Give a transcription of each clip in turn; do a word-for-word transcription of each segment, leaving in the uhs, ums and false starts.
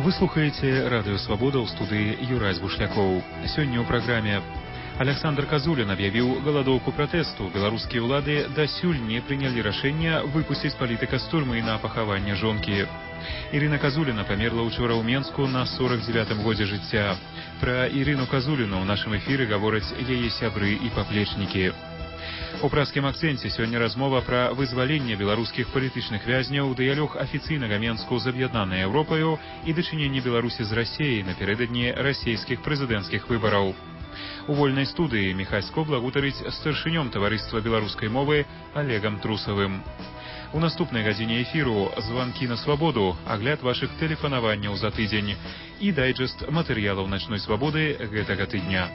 Вы слухаеце радыё Свабода ў студыі Юрай Бушлякоў. Сёння ў праграме Александр Казулін аб'явіў галадоўку пратэсту. Беларускія ўлады дасюль не прынялі рашэння выпусціць палітыка з турмы на пахаванне жонкі. Ірына Казуліна памерла ўчора ў Менску на сорок дзевятым годзе жыцця. Пра Ірыну Казуліну ў нашым эфіры гавораць яе сябры і паплечнікі. У праскім акцэнце сёння размова пра вызваленне беларускіх палітычных вязняў, дыялог афіцыйнага Менску з аб'яднанай Еўропаю і дачыненне Беларусі з Расіяй напярэдадні расійскіх прэзідэнцкіх выбараў. У вольнай студыі Міхась Скобла гутарыць з старшынём таварыства беларускай мовы Олегам Трусавым. У наступнай гадзіне эфіру званкі на свабоду, агляд вашых тэлефанаванняў за тыдзень і дайджэст матэрыялаў начной свабоды гэтага тыдня.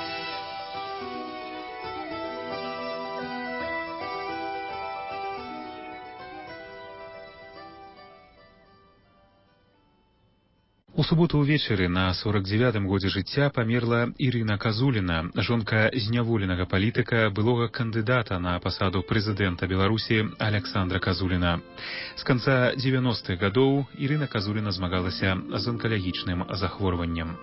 У суботу ўвечары на сорок дзевятым годзе жыцця памерла Ірына Казуліна, жонка зняволенага палітыка, былога кандыдата на пасаду прэзідэнта Беларусі Александра Казуліна. З канца дзевяностых гадоў Ірына Казуліна змагалася з анкалагічным захворваннем.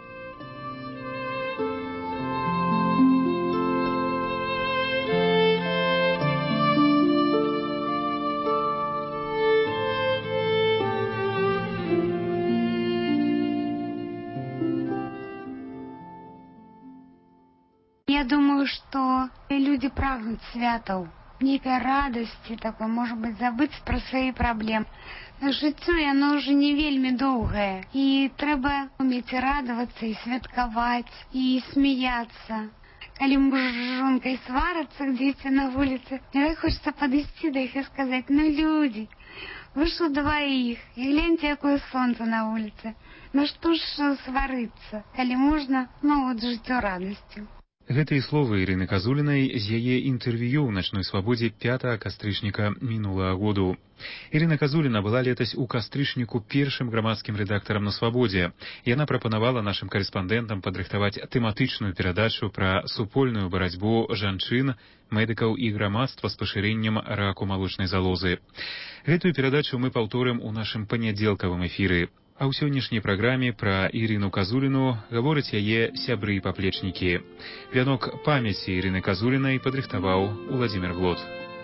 Я думаю, что люди прагнут святаў, некой радости такой, может быть, забыть про свои проблемы. Но жыццё, оно уже не вельмі доўгае, и трэба уметь радоваться, и святкаваць, и смеяться. Калі муж с жонкой сварятся где-то на улице, мне так хочется подойти до их и сказать: ну, люди, вы что двоих, и гляньте, какое солнце на улице. Ну что ж сварыцца, калі можно, ну вот жыццё радостью. Гэтыя словы Ірыны Казулінай з яе інтэрв'ю ў начной свабодзе пятага кастрычніка мінулага году. Ірына Казуліна была летась у кастрычніку першым грамадскім рэдактарам на свабодзе. Яна прапанавала нашым карэспандэнтам падрыхтаваць тэматычную перадачу пра супольную барацьбу жанчын, медыкаў і грамадства з пашырэннем раку малочнай залозы. Гэтую перадачу мы паўторым у нашым панядзелкавым эфіры. А ў сённяшняй праграме пра Ірыну Казуліну гавораць яе сябры і паплечнікі. Вянок памяці Ірыны Казулінай падрыхтаваў Уладзімир Глот.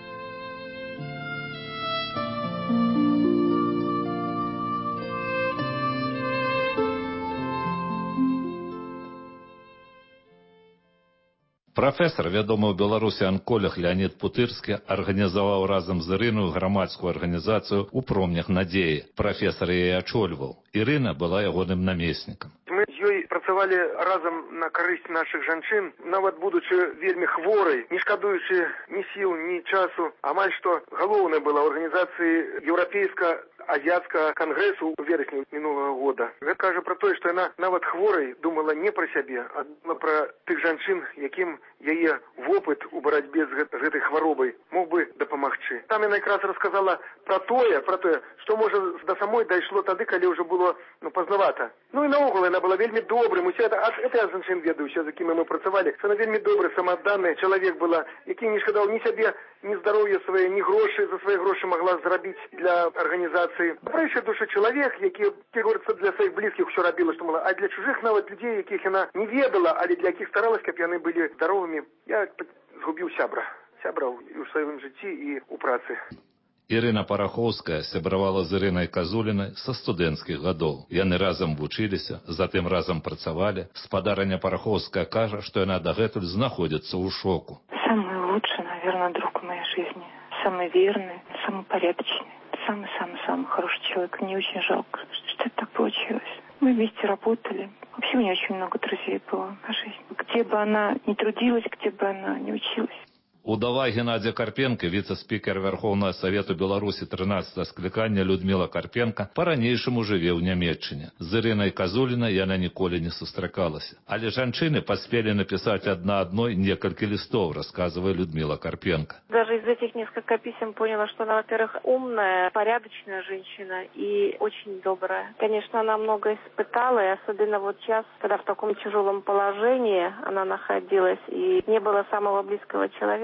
Прафесар, вядомы ў Беларусі анколог Леонид Путырскі, арганізаваў разам з Ірыною грамадскую арганізацыю «У промнях надзеі». Прафесар яе ачольваў. Ірына была ягоным намеснікам. Мы з ёй працавалі разам на карысць нашых жанчын, нават будучы вельмі хворай, не шкадуючы ні сіл, ні часу. Амаль што галоўнае была ў арганізацыі еўрапейска азіяцкага кангрэсу ў верасні мінулага года. Гэта кажа пра тое, што яна нават хворай думала не пра сябе, а думала пра тых жанчын, якім яе вопыт у барацьбе з гэтай хваробай мог бы дапамагчы. Там яна якраз расказала пра тое, пра тое, што можа да самой дайшло тады, калі ўжо было ну пазнавата. Ну і наогул яна была вельмі добрым. Усе это, это я жанчын ведаю, усе, з якімі мы працавалі. Яна вельмі добры, самаадданы чалавек была, які не шкадаў ні сябе, ні здароўя свае, ні грошы, за свае грошы магла зрабіць для арганізацыі. Прайшай душы чалавек, які, як говорится, для сваіх блізкіх усё рабіла, што мала, а для чужых нават людзей, якіх яна не ведала, але для якіх старалась, каб яны былі здаровымі. Я згубіў сябра, сябра ў сваім жыцці і ў працы. Ірына Парахоўская сябравала з Ірынай Казулінай са студэнцкіх гадоў. Яны разам вучыліся, затым разам працавалі. Спадарыня Парахоўская кажа, што яна дагэтуль знаходзіцца ў шоку. Самый лучший, наверное, друг в моей жизни. Самый верный, самый порядочный. Самый-самый-самый хороший человек. Мне очень жалко, что это так получилось. Мы вместе работали. Вообще у меня очень много друзей было на жизнь. Где бы она ни трудилась, где бы она ни училась. Удава Геннадзя Карпенка, віце-спікер Верховного Совету Беларусі трынаццатага склікання Людмила Карпенка, па-ранейшаму жыве ў Нямецчыне. З Ірынай Казулінай яна ніколі не сустракалася. Але жанчыны паспелі напісаць адна адной некалькі листов, рассказывая Людмила Карпенка. Даже из этих нескольких писем поняла, что она, во-первых, умная, порядочная женщина и очень добрая. Конечно, она много испытала, и особенно вот сейчас, когда в таком тяжелом положении она находилась, и не было самого близкого человека,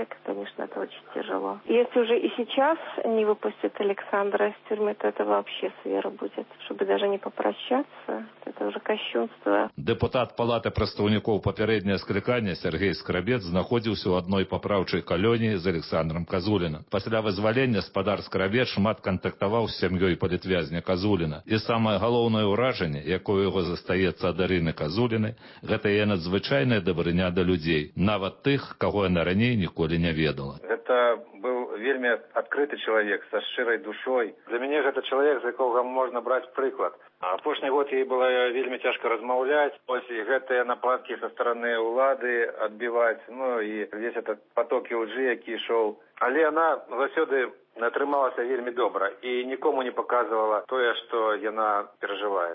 человека, конечно, это очень тяжело. Если уже и сейчас не выпустят Александра из тюрьмы, то это вообще свера будет. Чтобы даже не попрощаться, это уже кощунство. Депутат Палаты прадстаўнікоў папярэдняе склікання Сергей Скрабец знаходзіўся ў адной папраўчай калоніі з Александром Казуліным. Пасля вызвалення спадар Скрабец шмат кантактаваў з сям'ёй палітвязня Казуліна. І самае галоўнае ўражанне, якое яго застаецца ад Ірыны Казулінай, гэта яе надзвычайная дабрыня да людзей, нават тых, каго яна раней ніколі не ведала. Гэта быў вельмі адкрыты чалавек са шчырай душой. Для мяне гэта чалавек, з якога можна браць прыклад. Апошні год ей было вельмі цяжка размаўляць, ось і гэтыя нападкі са стараны ўлады адбіваць, ну і весь этот поток лжы, які ішоў. Але яна заўсёды атрымалася вельмі добра і нікому не паказвала тое, што яна перажывае.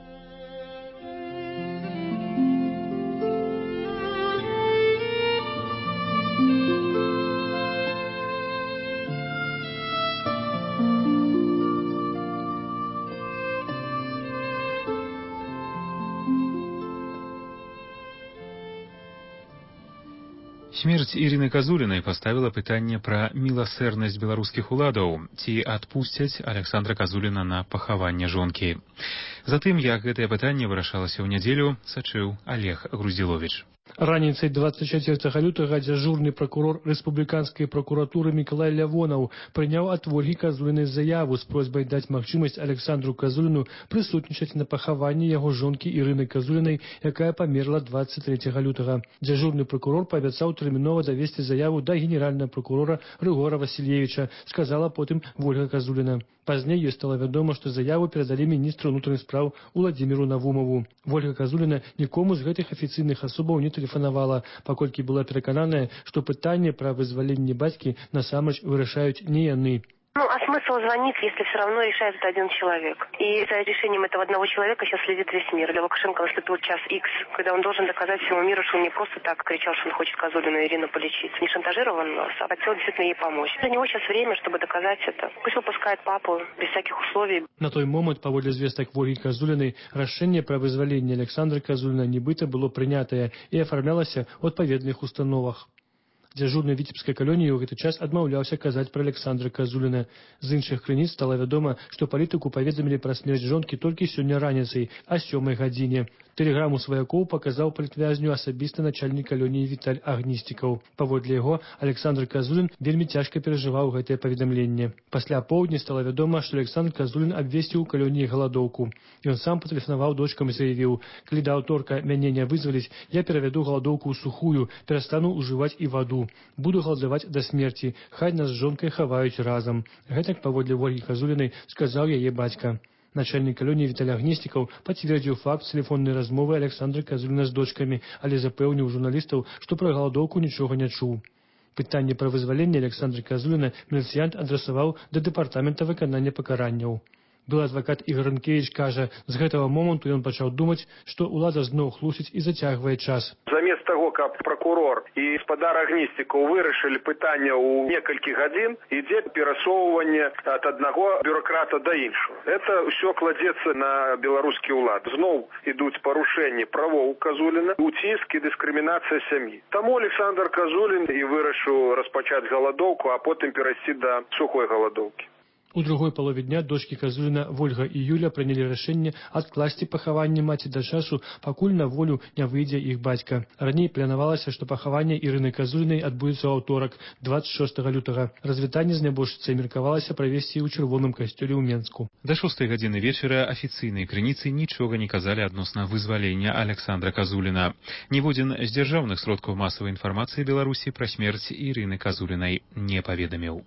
Смерць Ірыны Казулінай паставіла пытанне пра міласэрнасць беларускіх уладаў, ці адпусцяць Александра Казуліна на пахаванне жонкі. Затым, як гэтае пытанне вырашалася ў нядзелю, сачыў Олег Груздзіловіч. Раніцай двадцать четвёртага лютага дзяжурны пракурор рэспубліканскай пракуратуры Мікалай Лявонаў прыняў ад Ольгі Казулінай заяву з просьбай даць магчымасць Александру Казуліну прысутнічаць на пахаванні яго жонкі Ірыны Казулінай, якая памерла двадцать трэцяга лютага. Дзяжурны пракурор паабяцаў тэрмінова давесці заяву да генеральнага пракурора Рыгора Васильевича, сказала потым Ольга Казуліна. Пазней ёй стала вядома, што заяву перадалі міністру ўнутраных спраў Уладзіміру Навумову. Ольга Казуліна нікому з гэтых афіцыйных асобаў не тэлефанавала, паколькі была перакананая, што пытанне пра вызваленне бацькі насамрэч вырашаюць не яны. Ну, а смысл звонить, если все равно решает это один человек? И за решением этого одного человека сейчас следит весь мир. Для Лукашенко наступил час икс, когда он должен доказать всему миру, что он не просто так кричал, что он хочет Казулину и Ирину полечить. Не шантажировал нас, а хотел действительно ей помочь. Для него сейчас время, чтобы доказать это. Пусть выпускает папу без всяких условий. На той момент, паводле звестак Ольгі Казулінай, рашэнне пра вызваленне Александра Казуліна нібыта было прынятае і афармлялася ў адпаведных установах. Дзяжурны віцебскай калоніі ў гэты час адмаўляўся казаць пра Александра Казуліна. З іншых крыніц стала вядома, што палітыку паведамілі пра смерць жонкі толькі сёння раніцай, а сёмай гадзіне. Тэлеграму сваякоў паказаў палітвязню асабіста начальнік калоніі Віталь Агністікаў. Паводле яго, Александр Казулін вельмі цяжка перажываў гэтае паведамленне. Пасля поўдні стала вядома, што Александр Казулін абвесціў у калоніі галадоўку. Ён сам патэлефанаваў дочкам і заявіў: «Калі да аўторка мяне не вызваліць, я перавяду галадоўку ў сухую, перастану ўжываць і ваду. Буду галадаваць да смерці, хай нас з жонкай хаваюць разам». Гэтак паводле Ольгі Казулінай сказаў яе бацька. Начальник калоніі Віталь Агністікаў пацвердзіў факт тэлефоннай размовы Александра Казуліна з дочкамі, але запэўніў журналістаў, што пра галадоўку нічога не чуў. Пытанне пра вызваленне Александра Казуліна міліцыянт адрасаваў да дэпартамента выканання пакаранняў. Былы адвакат Ігор Рынкевіч кажа, з гэтага моманту ён пачаў думаць, што ўлада зноў хлусіць і зацягвае час. Замест таго, каб прокурор і спадар Агністікаў вырашылі пытанне ў некалькі гадзін, ідзе перасоўванне ад аднаго бюрократа да іншого. Это ўсё кладзецца на беларускі ўлад. Зноў ідуць парушэнні правоў Казуліна, уціск і дыскрымінацыя сям'і. Таму Александр Казулін і вырашыў распачаць галадоўку, а потым перайсці да сухой галадоўкі. У другой палове дня дочкі Казуліна Вольга і Юля прынялі рашэнне адкласці пахаванне маці да часу, пакуль на волю не выйдзе іх бацька. Раней планавалася, што пахаванне Ірыны Казулінай адбудзецца ў аўторак, двадцать шостага лютага. Развітанне з нябожчыцай меркавалася правесці ў чырвоным касцёле ў Менску. Да шостай гадзіны вечара афіцыйныя крыніцы нічога не казалі адносна вызвалення Александра Казуліна. Ніводзін з дзяржаўных сродкаў масавай інфармацыі Беларусі пра смерць Ірыны Казулінай не паведаміў.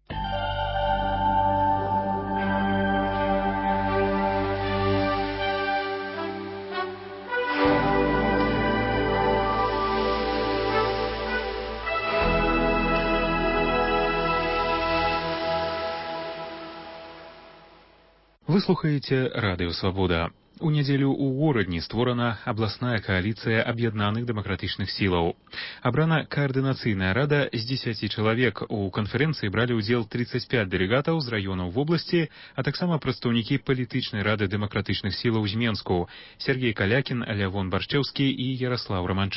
Вы слухаеце Радыё Свабода. У нядзелю ў горадні створана абласная кааліцыя аб'яднаных дэмакратычных сілаў. Абрана каардынацыйная рада з дзесяці чалавек. У канферэнцыі бралі ўдзел тридцать пять дэлегатаў з раёнаў вобласці, а таксама прадстаўнікі палітычнай рады дэмакратычных сілаў з Менску: Сергей Калякін, Лявон Баршчэўскі і Яраслаў Раманчук.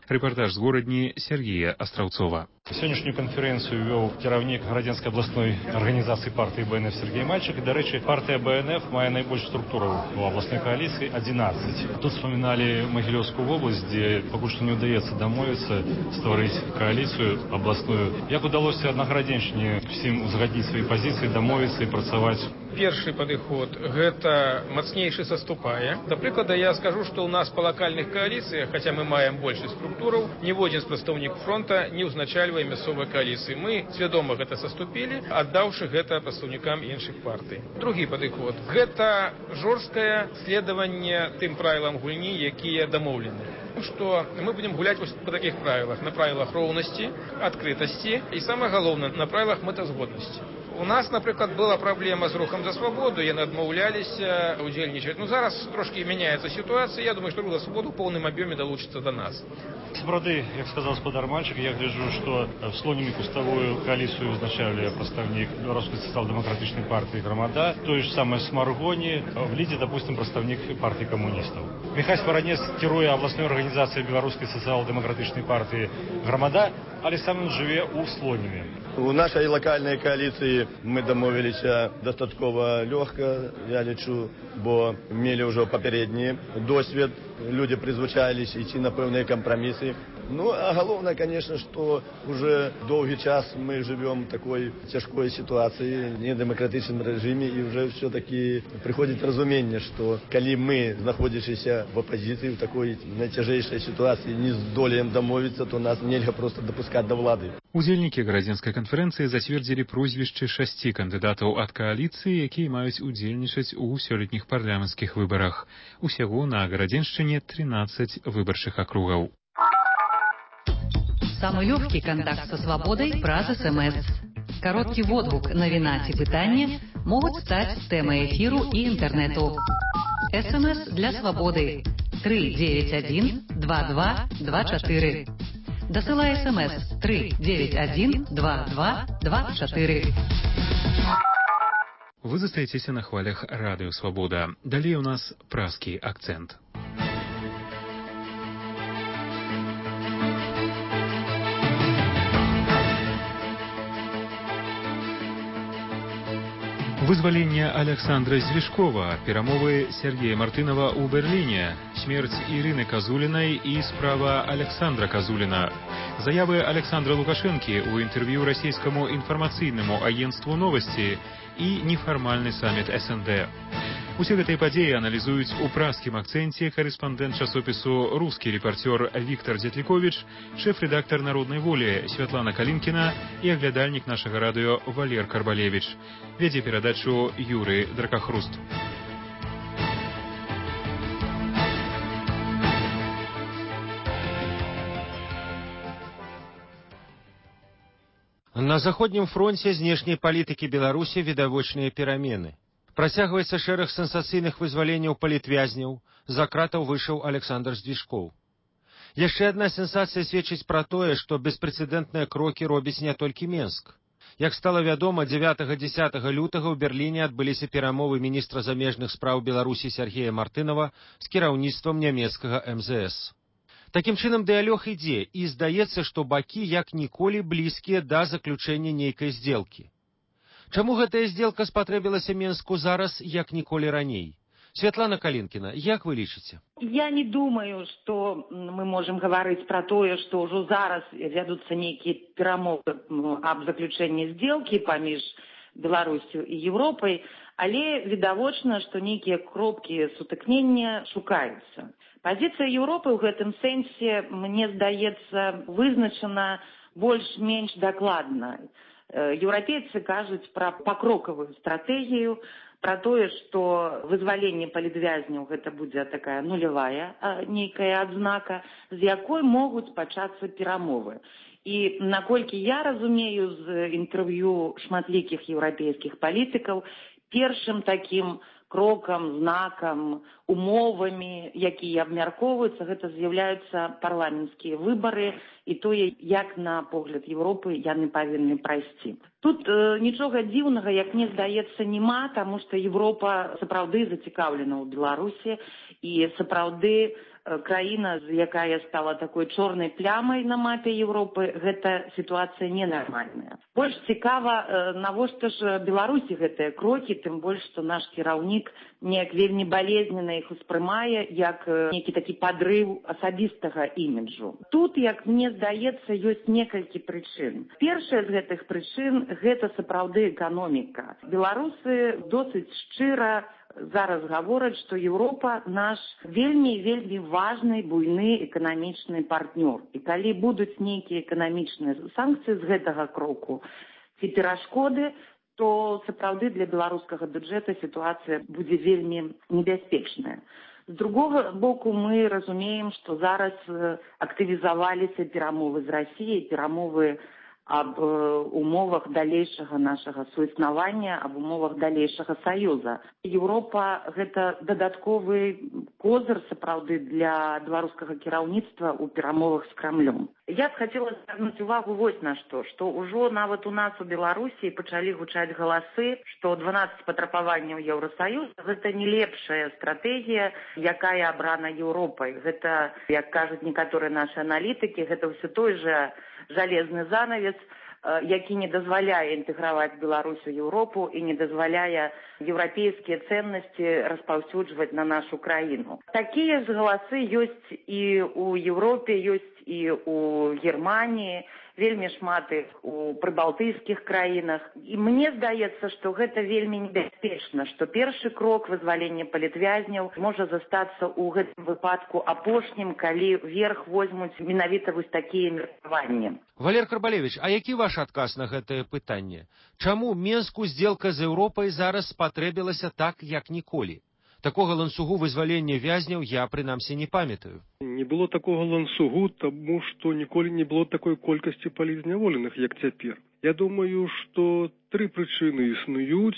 Рэпартаж з горадні Сергея Астраўцова. Сённяшнюю канферэнцыю вёў кіраўнік Градзенскай абласной арганізацыі партыі Б Н Ф Сергей Мальчик. І, дарэчы, партыя Б Н Ф мае найбольш структураў у абласной коаліцыі адзінаццаць. Тут вспаміналі Магілёўскую вобласць, дзе пакуль што не ўдаецца дамовіцца стварыць кааліцыю абласную. Як удалося на Градзеншчыне всім узгадніць свае пазіцыі, дамовіцца і працаваць? Першы падыход гэта мацнейшы саступае. Да прыклада, я скажу, што ў нас па лакальных кааліцыях, хаця мы маем большасць структураў, ніводзін з прадстаўнікаў фронта не ўзначальвае мясцовай кааліцыі. Мы свядома гэта саступілі, аддаўшы гэта прадстаўнікам іншых партый. Другі падыход гэта жорсткае следаванне тым правілам гульні, якія дамоўлены. Што мы будем гуляць вось па такіх правілах, на правілах роўнасці, адкрытасці і самае галоўнае, на правілах мэтазгоднасці. У нас, напрыклад, была праблема з рухам за свабоду, яны адмаўляліся удзельнічаць. Ну, зараз трошкі мяняецца сітуацыя, я думаю, што рух за свабоду ў поўным аб'ёме далучыцца да нас. Сапраўды, як сказаў гаспадар Мальчик, я гляджу, што в Слонімі куставую кааліцыю узначалі прадстаўнік Беларускай сацыял-дэмакратычнай партыі «Грамада», тое ж самае з Маргоні, в лідзе, допустим, прадстаўнік партыі камуністаў. Міхась Паранец кіруе абласной арганізацыяй Беларускай сацыял-дэмакратычнай партыі «Грамада», але сам ён жыве ў Слонімі. У нашай лакальнай кааліцыі мы дамовіліся дастаткова лёгка, я лічу, бо мелі ўжо папярэдні досвед, людзі прызвычаіліся ісці на пэўныя кампрамісы. Ну, а галоўнае, конечно, што уже доўгі час мы жывём такой цяжкой сітуацыі, недэмакратычным рэжыме, і уже все-таки прыходзіць разуменне, што калі мы, знаходзячыся в апазіцыі, в такой найцяжэйшай сітуацыі, не здолеем дамовіцца, то нас нельга проста дапускаць да ўлады. Удзельнікі Градзенскай канферэнцыі зацвердзілі прозвішчы шасці кандыдатаў ад кааліцыі, якія маюць удзельнічаць у сёлетніх парламенцкіх выбарах. Усяго на Градзеншчыне тринадцать выбарчых округаў. Самый легкий контакт со свободой праз СМС. Короткий водгук, навіна ці пытанне могуць стаць тэмай эфіру і інтэрнэту. СМС для свободы три девять один два два два четыре. Дасылай СМС три девять один два два два четыре. Вы застаецеся на хвалях Радыё Свабода. Далей у нас празкі акцэнт. Вызвалення Александра Звешкова, перамовы Сергея Мартынова ў Берліне, смерць Ірыны Казулінай і справа Александра Казуліна, заявы Александра Лукашэнкі ў інтэрв'ю расійскаму інфармацыйнаму агенцтву «Новасці» і нефармальны саміт эс эн дэ. Усе гэтыя падзеі аналізуюць у празкім акцэнце корэспандэнт часопісу «Рускі рэпартёр» Віктор Дзятліковіч, шэф-рэдактар «Народнай волі» Святлана Калінкіна і аглядальнік нашага радыё Валер Карбалевіч. Вядзе перадачу Юрый Дракахруст. На заходнім фронце знешняй палітыкі Беларусі відавочныя перамены. Працягваецца шэраг сенсацыйных вызваленняў палітвязняў, за кратаў выйшаў Александр Звешкоў. Яшчэ адна сенсацыя сведчыць пра тое, што беспрэцэдэнтныя крокі робіць не толькі Менск. Як стала вядома, дзевятага-дзесятага лютага ў Берліне адбыліся перамовы міністра замежных спраў Беларусі Сергея Мартынова з кіраўніцтвам нямецкага эм зэ эс. Такім чынам дыялог ідзе, і здаецца, што бакі як ніколі блізкія да заключэння нейкай здзелкі. Чаму гэтая здзелка спатрэбілася Менску зараз, як ніколі раней? Святлана Калінкіна, як вы лічыце? Я не думаю, што мы можам гаварыць пра тое, што ўжо зараз вядуцца нейкія перамовы аб заключэнні здзелкі паміж Беларусю і Еўропай, але відавочна, што нейкія кропкі сутыкнення шукаюцца. Пазіцыя Еўропы ў гэтым сэнсе, мне здаецца, вызначана больш-менш дакладна. Еўрапейцы кажуць пра пакрокавую стратэгію, пра тое, што вызваленне палітвязняў гэта будзе такая нулявая нейкая адзнака, з якой могуць пачацца перамовы. І наколькі я разумею з інтэрв'ю шматлікіх еўрапейскіх палітыкаў, першым такім крокам, знакам, умовамі, якія абмяркоўваюцца, гэта з'яўляюцца парламенцкія выбары, і тое, як на погляд Еўропы яны павінны прайсці. Тут э, нічога дзіўнага, як мне здаецца, няма, таму што Еўропа сапраўды зацікаўлена ў Беларусі і сапраўды краіна, якая стала такой чорнай плямай на мапе Еўропы, гэта сітуацыя ненармальная. Больш цікава, навошта ж Беларусі гэтыя крокі, тым больш, што наш кіраўнік неяк вельмі балезнена іх успрымае, як нейкі такі падрыў асабістага іміджу. Тут, як мне здаецца, ёсць некалькі прычын. Першая з гэтых прычын – гэта сапраўды эканоміка. Беларусы досыць шчыра зараз гавораць, што Еўропа наш вельмі-вельмі важны, буйны эканамічны партнёр. І калі будуць нейкія эканамічныя санкцыі з гэтага кроку ці перашкоды, то сапраўды для беларускага бюджэта сітуацыя будзе вельмі небяспечная. З другога боку, мы разумеем, што зараз актывізаваліся перамовы з Расіяй, перамовы аб умовах далейшага нашага суіснавання, аб умовах далейшага саюза. Еўропа – гэта дадатковы козыр сапраўды для беларускага кіраўніцтва ў перамовах з Крамлём. Я б хацела звярнуць увагу вось на што, што ўжо нават у нас у Беларусі пачалі гучаць галасы, што дванаццаць патрабаванняў Еўрасаюза – гэта не лепшая стратэгія, якая абрана Еўропай. Гэта, як кажуць некаторыя нашы аналітыкі, гэта ўсё той жа жалезны занавес, які не дазваляе інтэграваць Беларусь у Еўропу і не дазваляе еўрапейскія ценнасці распаўсюджваць на нашу краіну. Такія ж галасы ёсць і ў Еўропе, ёсць і ў Германіі, вельмі шмат іх у прыбалтыйскіх краінах. І мне здаецца, што гэта вельмі небяспечна, што першы крок вызвалення палітвязняў можа застацца ў гэтым выпадку апошнім, калі верх возьмуць менавіта вось такія меркаванні. Валер Карбалевіч, а які ваш адказ на гэтае пытанне? Чаму Менску здзелка з Еўропай зараз спатрэбілася так, як ніколі? Такога ланцугу вызвалення вязняў я, прынамсі, не памятаю. Не было такога ланцугу, таму што ніколі не было такой колькасці палізняволеных, як цяпер. Я думаю, што тры прычыны існуюць,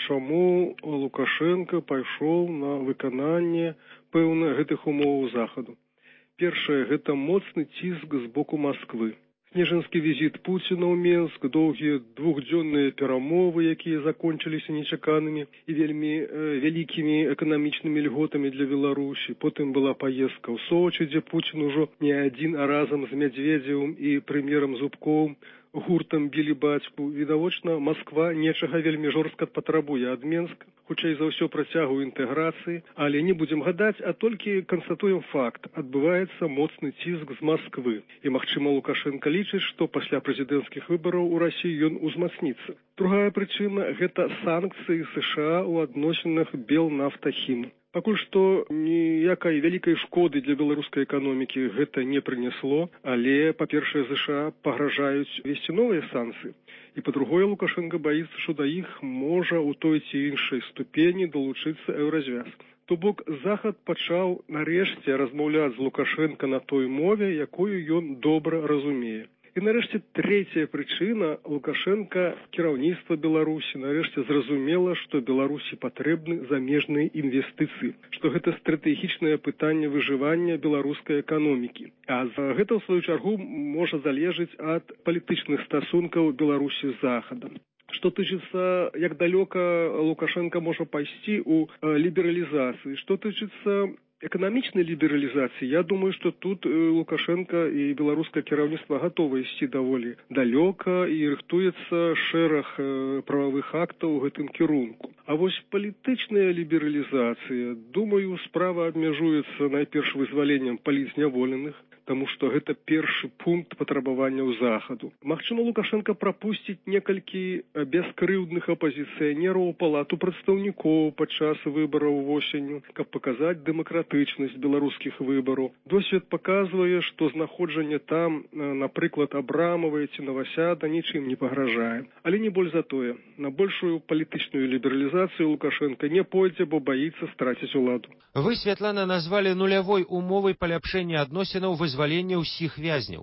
чаму Лукашенко пайшоў на выкананне пэўна гэтых умоваў захаду. Першае – гэта моцны ціск з боку Масквы. Снежанскі візіт Пуціна ў Менск, доўгія двухдзённыя перамовы, якія закончыліся нечаканымі і вельмі э, вялікімі эканамічнымі льготамі для Беларусі. Потым была паездка ў Сочы, дзе Пуцін ужо не адзін, а разам з Мядзведзевым і прэм'ерам Зубковым гуртам білі бацьку. Відавочна, Масква нечага вельмі жорстка патрабуе ад Менска, хутчэй за ўсё працягу інтэграцыі, але не будзем гадаць, а толькі канстатуем факт. Адбываецца моцны ціск з Масквы. І, магчыма, Лукашенко лічыць, што пасля прэзідэнцкіх выбараў у Расіі ён узмацніцца. Другая прычына – гэта санкцыі США ў адносінах Белнафтахім. Пакуль што ніякай вялікай шкоды для беларускай эканомікі гэта не прынесло, але, па-першае, ЗША пагражаюць весці новыя санкцыі. І, па-другое, Лукашенко баіцца, што да іх можа ў той ці іншай ступені далучыцца еўразвяз. То бок, Захад пачаў нарэшце размаўляць з Лукашенко на той мове, якую ён добра разумее. І нарэшце трэцяя прычына – Лукашенко, кіраўніцтва Беларусі, нарэшце зразумела, што Беларусі патрэбны замежныя інвестыцыі, што гэта стратэгічнае пытанне выжывання беларускай эканомікі. А гэта, ў сваю чаргу, можа залежыць ад палітычных стасункаў Беларусі з Захадам. Што тычыцца, як далёка Лукашенко можа пайсці ў лібералізацыі, што тычыцца эканамічнай лібералізацыі, я думаю, што тут Лукашенко і беларускае кіраўніцтва гатова ісці даволі далёка і рыхтуецца шэраг прававых актаў у гэтым кірунку. А вось палітычная лібералізацыя, думаю, справа абмяжуецца найперш вызваленнем палізняволеных, таму што гэта першы пункт патрабаванняў Захаду. Магчыма, Лукашенко прапусціць некалькі бяскрыўдных апазіцыянераў у палату прадстаўнікоў падчас выбараў восенню, каб паказаць дэмакратычнасць беларускіх выбараў. Досвед паказвае, што знаходжанне там, напрыклад, Абрамавай ці Новасяда нічым не пагражае. Але не больш за тое. На большую палітычную лібералізацыю Лукашенко не пойдзе, бо баіцца страціць уладу. Вы, Святлана, назвалі нулявой умовай паляпшэння адносінаў вызвалення ўсіх вязняў.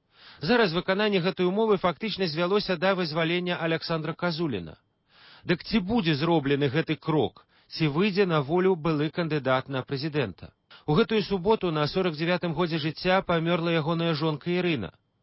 Зараз выкананне гэтай умовы фактычна звялося да вызвалення Аляксандра Казуліна. Дык ці будзе зроблены гэты крок, ці выйдзе на волю былы кандыдат на прэзідэнта? У гэтую суботу на сорак дзявятым годзе жыцця памёрла ягоная жонка Ірына.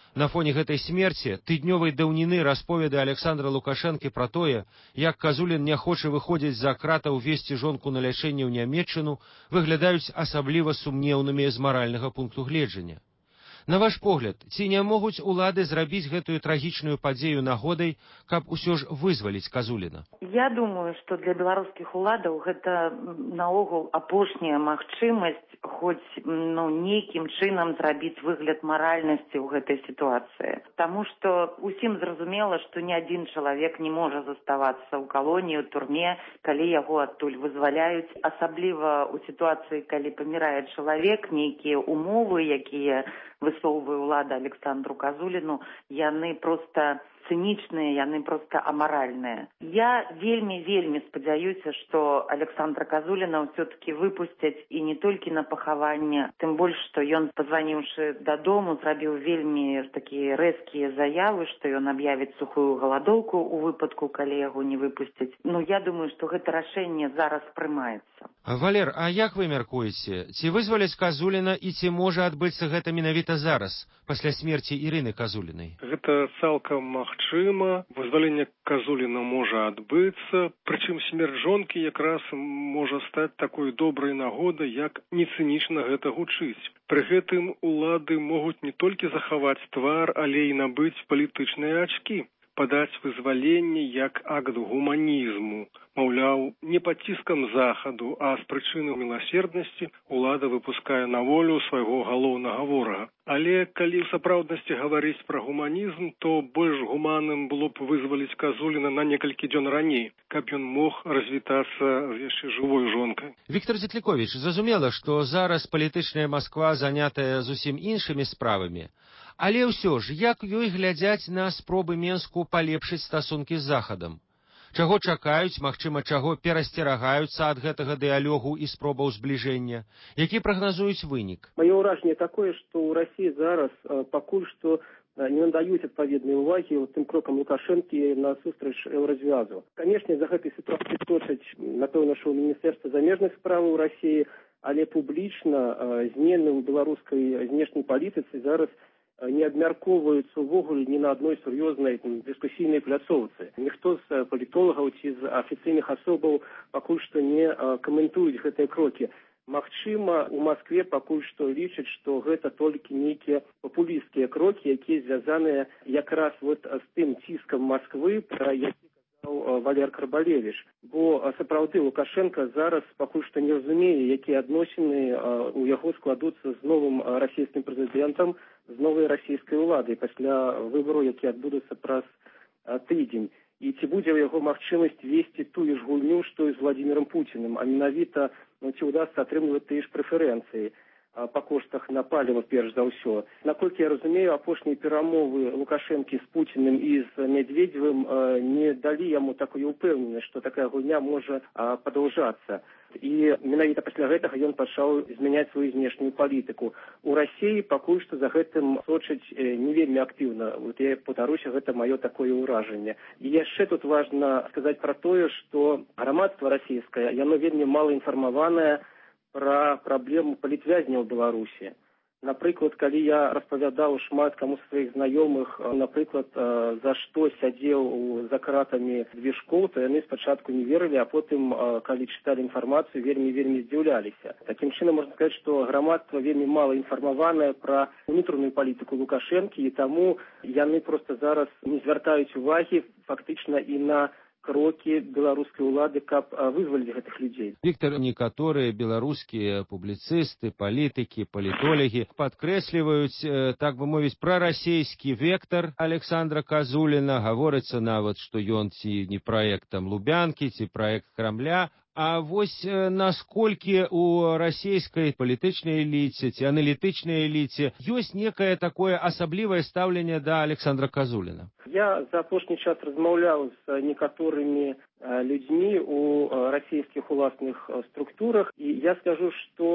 На фоне гэтай смерці тыднёвай даўніны расповеды Александра Лукашэнкі пра тое, як Казулін не хоча выходзіць за кратаў весці жонку на лячэнне ў Нямецчыну, выглядаюць асабліва сумнеўнымі з маральнага пункту гледжання. На ваш погляд, ці не могуць улады зрабіць гэтую трагічную падзею нагодай, каб усё ж вызваліць Казуліна? Я думаю, што для беларускіх уладаў гэта наогул апошняя магчымасць хоць ну, нейкім чынам зрабіць выгляд маральнасці ў гэтай сітуацыі. Таму што усім зразумела, што ні адзін чалавек не можа заставацца ў калоніі, ў турме, калі яго адтуль вызваляюць. Асабліва ў сітуацыі, калі памірае чалавек, нейкія умовы, якія высоўвае ўлада Александру Казуліну, яны проста цынічныя, яны проста амаральныя. Я вельмі-вельмі спадзяюся, што Александра Казуліна ўсё-такі выпусцяць і не толькі на пахаванне, тым больш, што ён, пазваніўшы дадому, зрабіў вельмі такія рэзкія заявы, што ён аб'явіць сухую галадоўку ў выпадку, калі яго не выпусцяць. Ну, я думаю, што гэта рашэнне зараз прымаецца. Валер, а як вы мяркуеце, ці вызваляць Казуліна і ці можа адбыцца гэта менавіта зараз, пасля смерці Ірыны Казулінай? Гэта цалкам магчыма. Вызваленне Казуліна можа адбыцца, прычым смерць жонкі якраз можа стаць такой добрай нагодай, як не цынічна гэта гучыць. Пры гэтым улады могуць не толькі захаваць твар, але і набыць палітычныя ачкі, падаць вызваленне як акт гуманізму. Маўляў, не пад ціскам захаду, а з прычыны міласерднасці улада выпускае на волю свайго галоўнага ворага. Але калі ў сапраўднасці гаварыць пра гуманізм, то больш гуманным было б вызваліць Казуліна на некалькі дзён раней, каб ён мог развітацца з яшчэ жывой жонкай. Віктор Дзетліковіч, зразумела, што зараз палітычная Масква занятая зусім іншымі справамі. Але ўсё ж, як ёй глядзяць на спробы Менску палепшыць стасункі з Захадам? Чаго чакаюць, магчыма, чаго перасцерагаюцца ад гэтага дыялогу і спробаў збліжэння? Які прагназуюць вынік? Маё ўражанне такое, што ў Расіі зараз пакуль што не надаюць адпаведнай увагі тым крокам Лукашэнкі насустрач еўразвязу. Канешне, за гэтай сітуацыяй точаць, напэўна, што ў Міністэрства замежных справаў Расіі, але публічна змены ў беларускай знешняй палітыцы зараз не абмяркоўваюцца ўвогуле ні на адной сур'ёзнай дыскусійнай пляцоўцы. Ніхто з палітолагаў ці з афіцыйных асобаў пакуль што не каментуюць гэтыя крокі. Магчыма, у Маскве пакуль што лічаць, што гэта толькі нейкія папулісцкія крокі, якія звязаныя якраз вот з тым ціскам Масквы, пра які казаў Валер Карбалевіч. Бо сапраўды Лукашенка зараз пакуль што не разумее, якія адносіны у яго складуцца з новым расійскім прэзідэнтам, з новай расійскай уладай пасля выбару, які адбудуцца праз тыдзень. І ці будзе ў яго магчымасць весці тую ж гульню, што і з Владзімірам Пуціным, а менавіта ну, ці ўдасца атрымліваць тыя ж прэферэнцыі па коштах на паліва перш за ўсё. Наколькі я разумею, апошнія перамовы Лукашэнкі з Пуціным і з Медведзевым не далі яму такую ўпэўненасць, што такая гульня можа падаўжацца. І менавіта пасля гэтага ён пачаў змяняць сваю знешнюю палітыку. У Расіі пакуль што за гэтым сочаць не вельмі актыўна. Вот я паўтаруся, гэта маё такое ўражанне. І яшчэ тут важна сказаць пра тое, што грамадства расійскае, яно вельмі мала інфармаванае пра праблему палітвязняў у Беларусі. Напрыклад, калі я распавядаў шмат каму з сваіх знаёмых, напрыклад, за што сядзеў за кратамі Движкоў, то яны спачатку не верылі, а потым, калі чыталі інфармацыю, вельмі-вельмі здзіўляліся. Такім чынам, можна сказаць, што грамадства вельмі мала інфармаванае пра унутраную палітыку Лукашэнкі, і таму яны проста зараз не звяртаюць увагі фактычна і на крокі беларускай улады, каб вызваліць гэтых людзей. Віктор, некаторыя беларускія публіцысты, палітыкі, палітолагі падкрэсліваюць, так бы мовіць, прарасійскі вектар Александра Казуліна. Гаворыцца нават, што ён ці не праект там Лубянкі, ці праект Крамля. А вось насколькі у расійскай палітычнай эліце ці аналітычнай эліце ёсць некае такое асаблівае стаўленне да Александра Казуліна? Я за апошні час размаўляў з некаторымі людзьмі у расійскіх уласных структурах, і я скажу, што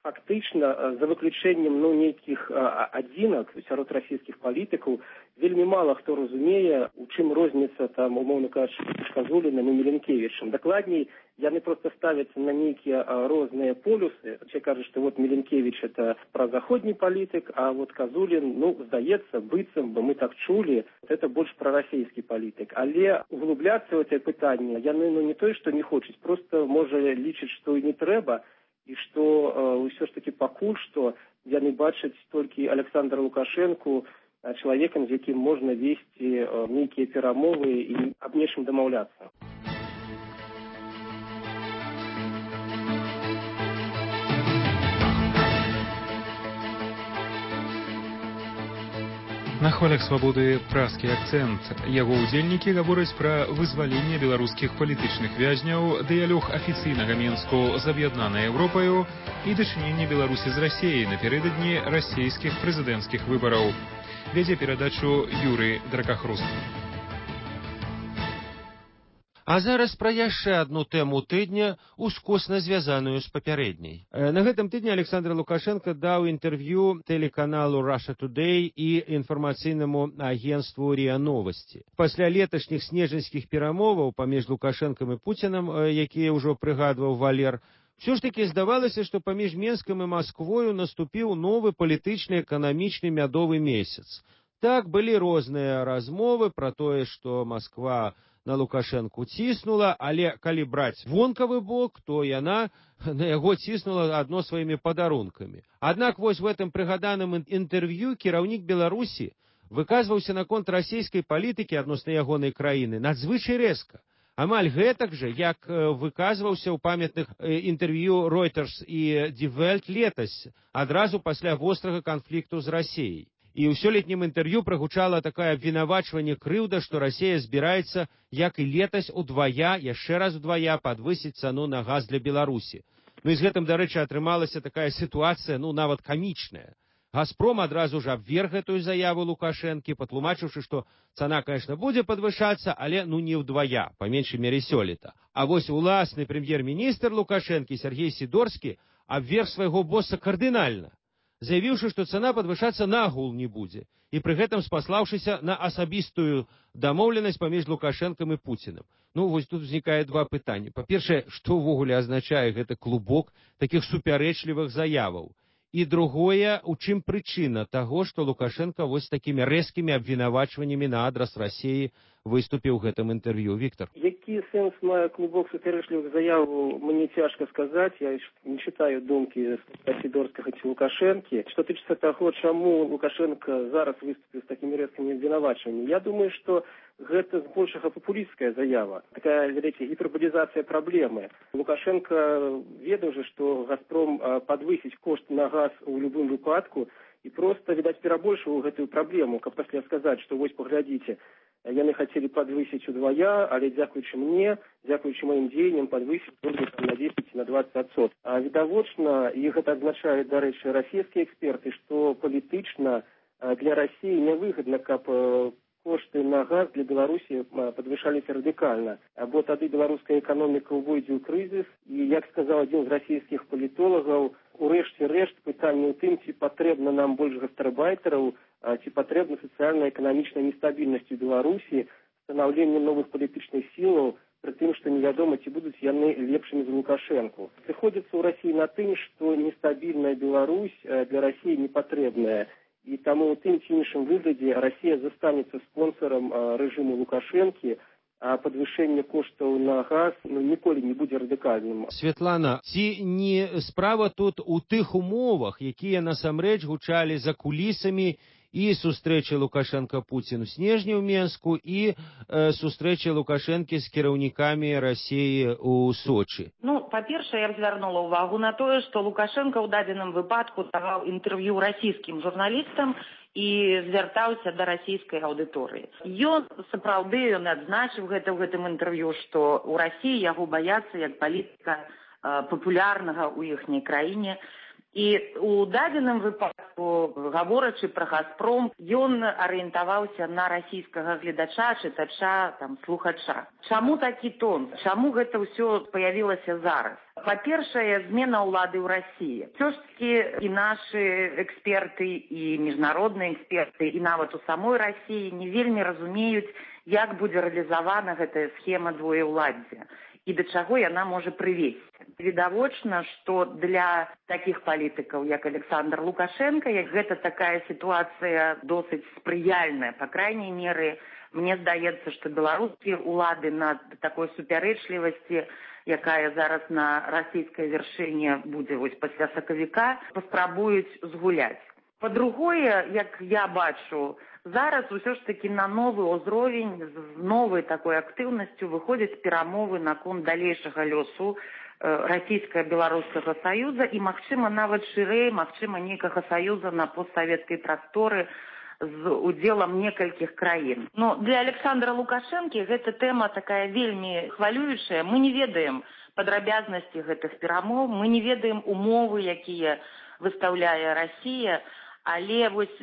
Фактычна, за выключэннем ну, нейкіх адзінак сярод расійскіх палітыкаў, вельмі мала хто разумее, у чым розніца, там, умоўна кажучы, Казулінам і Міленкевічам. Дакладней, яны просто ставяцца на нейкія розныя полюсы. Все кажуць, што вот Міленкевіч это празаходні палітык, а вот Казулін, ну, здаецца, быццам бы мы так чулі, это больш прарасійскі палітык. Але углубляцца ў гэтае пытанне яны ну, не той, што не хочуць, просто можа лічыць, што і не трэба, і што ўсё ж такі пакуль што яны бачаць толькі Александра Лукашэнку чалавекам, з якім можна весці нейкія перамовы і аб нечым дамаўляцца. На хвалях свабоды празкі акцэнт. Яго ўдзельнікі гавораць пра вызваленне беларускіх палітычных вязняў, дыялог афіцыйнага Менску з аб'яднанай Еўропаю і дачыненне Беларусі з Расіяй напярэдадні расійскіх прэзідэнцкіх выбараў. Вядзе перадачу Юрый Дракахруст. А зараз пра яшчэ адну тэму тыдня, ускосна звязаную з папярэдняй. На гэтым тыдні Александр Лукашенко даў інтэрв'ю тэлеканалу Russia Today і інфармацыйнаму агенству РИА Новости. Пасля леташніх снежаньскіх перамоваў паміж Лукашэнкам і Пуцінам, якія ўжо прыгадваў Валер, ўсё ж такі здавалася, што паміж Менскам і Масквою наступіў новы палітычны эканамічны мядовы месяц. Так, былі розныя размовы пра тое, што Масква на Лукашэнку ціснула, але калі браць вонкавы бок, то яна на яго ціснула адно сваімі падарункамі. Аднак вось в гэтым прыгаданым інтэрв'ю кіраўнік Беларусі выказваўся наконт расійскай палітыкі адносна ягонай краіны надзвычай рэзка. Амаль гэтак жа, як выказваўся ў памятных інтэрв'ю Reuters і Die Welt летась, адразу пасля вострага канфлікту з Расіяй. І ў сёлетнім інтэрв'ю прагучала такое абвінавачванне крыўда, што Расія збіраецца, як і летась, удвая, яшчэ раз удвая падвысіць цану на газ для Беларусі. Ну і з гэтым, дарэчы, атрымалася такая сітуацыя, ну, нават камічная. Газпром адразу ж абверг гэтую заяву Лукашэнкі, патлумачыўшы, што цана, конечно, будзе падвышацца, але ну не ўдвая, па меншай мере сёлета. А вось уласны прэм'ер-міністр Лукашэнкі Сергей Сідорскі абверг свайго боса кардынальна, заявіўшы, што цана падвышацца нагул не будзе, і пры гэтым спаслаўшыся на асабістую дамоўленасць паміж Лукашэнкам і Пуцінам. Ну, вось тут узнікае два пытанні. Па-першае, што ўвогуле азначае гэты клубок такіх супярэчлівых заяваў? І другое, у чым прычына таго, што Лукашенко вось такімі рэзкімі абвінавачваннямі на адрас Расіі выступіў у гэтым інтэрв'ю. Віктор. Які сэнс мае клубок супярэчлівых заяваў, мне цяжка сказаць. Я не чытаю думкі Сідорскага ці Лукашэнкі. Што тычыцца таго, чаму Лукашенко зараз выступіў з такімі рэзкімі абвінавачваннямі, я думаю, што гэта збольшага папулістская заява. Такая, ведаеце, гіперболізацыя праблемы. Лукашенко ведаў же, што Газпром падвысіць кошт на газ у любым выпадку і проста, відаць, перабольшыў гэтую праблему, каб пасля сказаць, што вось паглядзіце, яны хацелі падвысіць удвая, але дзякуючы мне, дзякуючы маім дзеянням падвысіць толькі на дзесяць на дваццаць адсоткаў. А відавочна, і гэта адзначаюць, дарэчы, расійскія эксперты, што палітычна для Расіі нявыгадна, каб кошты на газ для Беларусі падвышаліся радыкальна. Бо тады беларуская эканоміка ўвойдзе ў крызіс, і, як сказаў адзін з расійскіх палітолагаў, у рэшце рэшт пытанне ў тым, ці патрэбна нам больш гастарбайтераў, ці патрэбна сацыяльна-эканамічная нестабільнасць у Беларусі, станаўленне новых палітычных сілаў, пры тым, што невядома, ці будуць яны лепшымі за Лукашэнку. Прыходзіцца ў Расіі на тым, што нестабільная Беларусь для Расіі не патрэбная. І таму ў тым ці іншым выглядзе Расія застанецца спонсорам рэжыму Лукашэнкі, а падвышэнне коштаў на газ ну, ніколі не будзе радыкальным. Светлана, ці не справа тут у тых умовах, якія насамрэч гучалі за кулісамі і сустрэчы Лукашенко-Пуцін у снежні ў Менску і э, сустрэчы Лукашэнкі з кіраўнікамі Расіі ў Сочы? Ну, па-першае, я б звярнула ўвагу на тое, што Лукашенко ў дадзеным выпадку даваў інтэрв'ю расійскім журналістам і звяртаўся да расійскай аўдыторыі. Ён, сапраўды, ён адзначыў гэта ў гэтым інтэрв'ю, што ў Расіі яго баяцца як палітыка э, папулярнага ў іхняй краіне. І у дадзеным выпадку, гаворачы пра Газпром, ён арыентаваўся на расійскага гледача, чытача, там, слухача. Чаму такі тон? Чаму гэта ўсё паявілася зараз? Па-першае, змена ўлады ў Расіі. Все ж таки і нашы эксперты, і міжнародныя эксперты, і нават у самой Расіі не вельмі разумеюць, як будзе рэалізавана гэтая схема двоеўладдзя і да чаго яна можа прывесці. Відавочна, што для такіх палітыкаў, як Александр Лукашенко, як гэта такая сітуацыя досыць спрыяльная, па крайняй меры, мне здаецца, што беларускія ўлады на такой супярэчлівасці, якая зараз на расійскай вяршыні будзе вось пасля сакавіка, паспрабуюць згуляць. Па-другое, як я бачу, зараз усё ж таки на новы ўзровень з новай такой актыўнасцю выходзяць перамовы наконт далейшага лёсу расійска-беларускага саюза і, магчыма, нават шырэй, магчыма, нейкага саюза на постсавецкай прасторы з удзелам некалькіх краін. Но для Александра Лукашэнкі гэта тэма такая вельмі хвалюючая. Мы не ведаем падрабязнасці гэтых перамоў, мы не ведаем умовы, якія выстаўляе Расія, але вось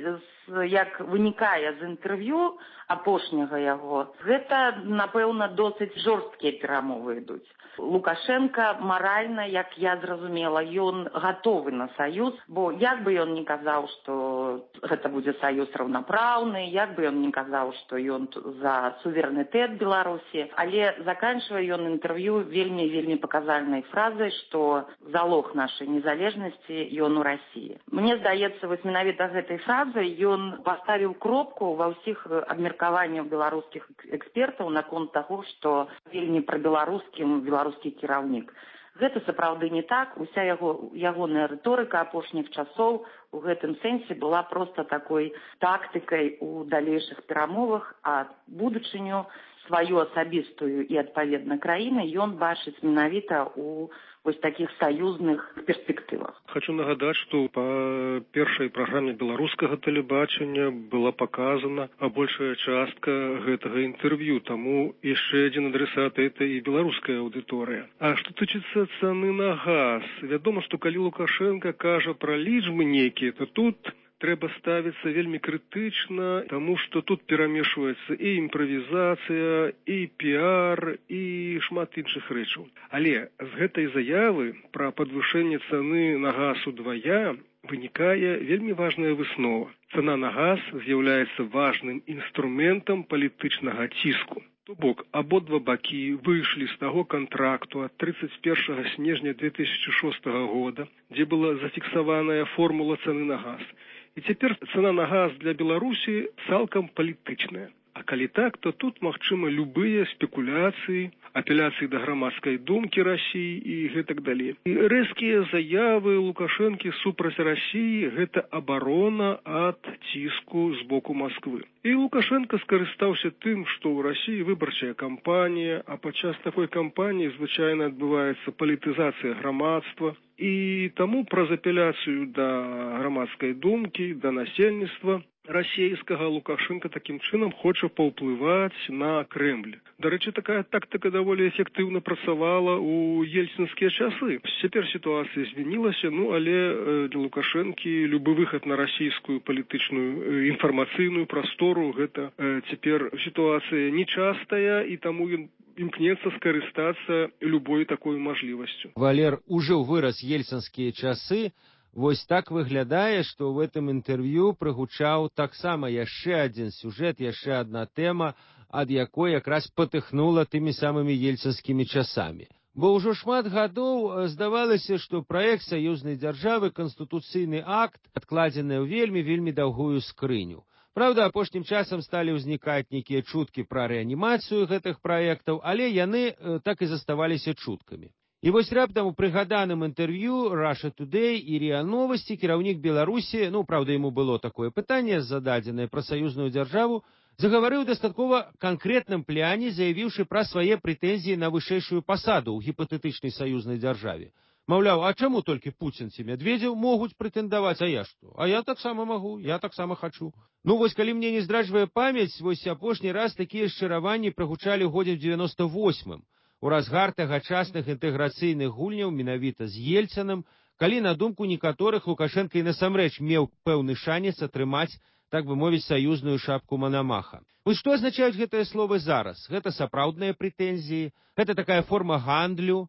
як вынікае з інтэрв'ю апошняга яго, гэта, напэўна, досыць жорсткія перамовы ідуць. Лукашенко маральна, як я зразумела, ён гатовы на саюз, бо як бы ён не казаў, што гэта будзе саюз раўнапраўны, як бы ён не казаў, што ён за суверэнітэт Беларусі, але заканчвае ён інтэрв'ю вельмі-вельмі паказальнай фразай, што залог нашай незалежнасці ён у Расіі. Мне здаецца, вось менавіта гэтай фразай ён паставіў кропку ва ўсіх абмеркаваннях беларускіх экспертаў наконт таго, што вельмі прабеларускім беларускі кіраўнік. Гэта сапраўды не так. Уся яго, ягоная рыторыка апошніх часоў у гэтым сэнсе была проста такой тактыкай у далейшых перамовах, а будучыню сваю асабістую і, адпаведна, краіны ён бачыць менавіта у вось такіх саюзных перспектывах. Хочу нагадаць, што па першай праграме беларускага тэлебачання была паказана большая частка гэтага інтэрв'ю, таму яшчэ адзін адресат это і беларуская аўдыторыя. А што тычыцца цаны на газ, вядома, што калі Лукашенко кажа пра лічбы нейкія, то тут трэба ставіцца вельмі крытычна, таму што тут перамешваецца і імправізацыя, і піар, і шмат іншых рэчаў. Але з гэтай заявы пра падвышэнне цаны на газ удвая вынікае вельмі важная выснова. Цана на газ з'яўляецца важным інструментам палітычнага ціску. То бок, абодва бакі выйшлі з таго кантракту ад тридцать первого снежня две тысячи шостого года, дзе была зафіксаваная формула цаны на газ. І цяпер цана на газ для Беларусі цалкам палітычная. А калі так, то тут магчыма любыя спекуляцыі, апеляцыі да грамадскай думкі Расіі і гэтак далей. І рэзкія заявы Лукашэнкі супраць Расіі – гэта абарона ад ціску з боку Масквы. І Лукашенко скарыстаўся тым, што ў Расіі выбарчая кампанія, а падчас такой кампаніі звычайна адбываецца палітызацыя грамадства. І таму праз апеляцыю да грамадскай думкі, да насельніцтва расійскага Лукашенко такім чынам хоча паўплываць на Крэмль. Дарэчы, такая тактыка даволі эфектыўна працавала ў ельцынскія часы. Цяпер сітуацыя змянілася, ну але для Лукашэнкі любы выхад на расійскую палітычную інфармацыйную прастору гэта цяпер сітуацыя нечастая, і таму ён імкнецца скарыстацца любой такой мажлівасцю. Валер, ужо вырас ельцынскія часы. Вось так выглядае, што ў гэтым інтэрв'ю прыгучаў таксама яшчэ адзін сюжэт, яшчэ адна тэма, ад якой якраз патыхнула тымі самымі ельцынскімі часамі. Бо ўжо шмат гадоў здавалася, што праект саюзнай дзяржавы, канстытуцыйны акт, адкладзены ў вельмі-вельмі даўгую скрыню. Праўда, апошнім часам сталі ўзнікаць нейкія чуткі пра рэанімацыю гэтых праектаў, але яны э, так і заставаліся чуткамі. І вось раптам у прыгаданым інтэрв'ю Russia Today і РИА Новости кіраўнік Беларусі, ну, праўда, яму было такое пытанне зададзенае пра саюзную дзяржаву, загаварыў дастаткова канкрэтным пляне, заявіўшы пра свае прэтэнзіі на вышэйшую пасаду ў гіпатэтычнай саюзнай дзяржаве. Маўляў, а чаму толькі Пуцін ці Медведзеў могуць прэтэндаваць, а я што? А я таксама магу, я таксама хачу. Ну, вось калі мне не здраджвае памяць, вось апошні раз такія шчыраванні прагучалі ў годзе ў девяносто восьмым. У разгар тагачасных інтэграцыйных гульняў менавіта з Ельцынам, калі, на думку некаторых, Лукашенко і насамрэч меў пэўны шанец атрымаць, так бы мовіць, саюзную шапку Манамаха. Вось што азначаюць гэтыя словы зараз? Гэта сапраўдныя прэтэнзіі? Гэта такая форма гандлю?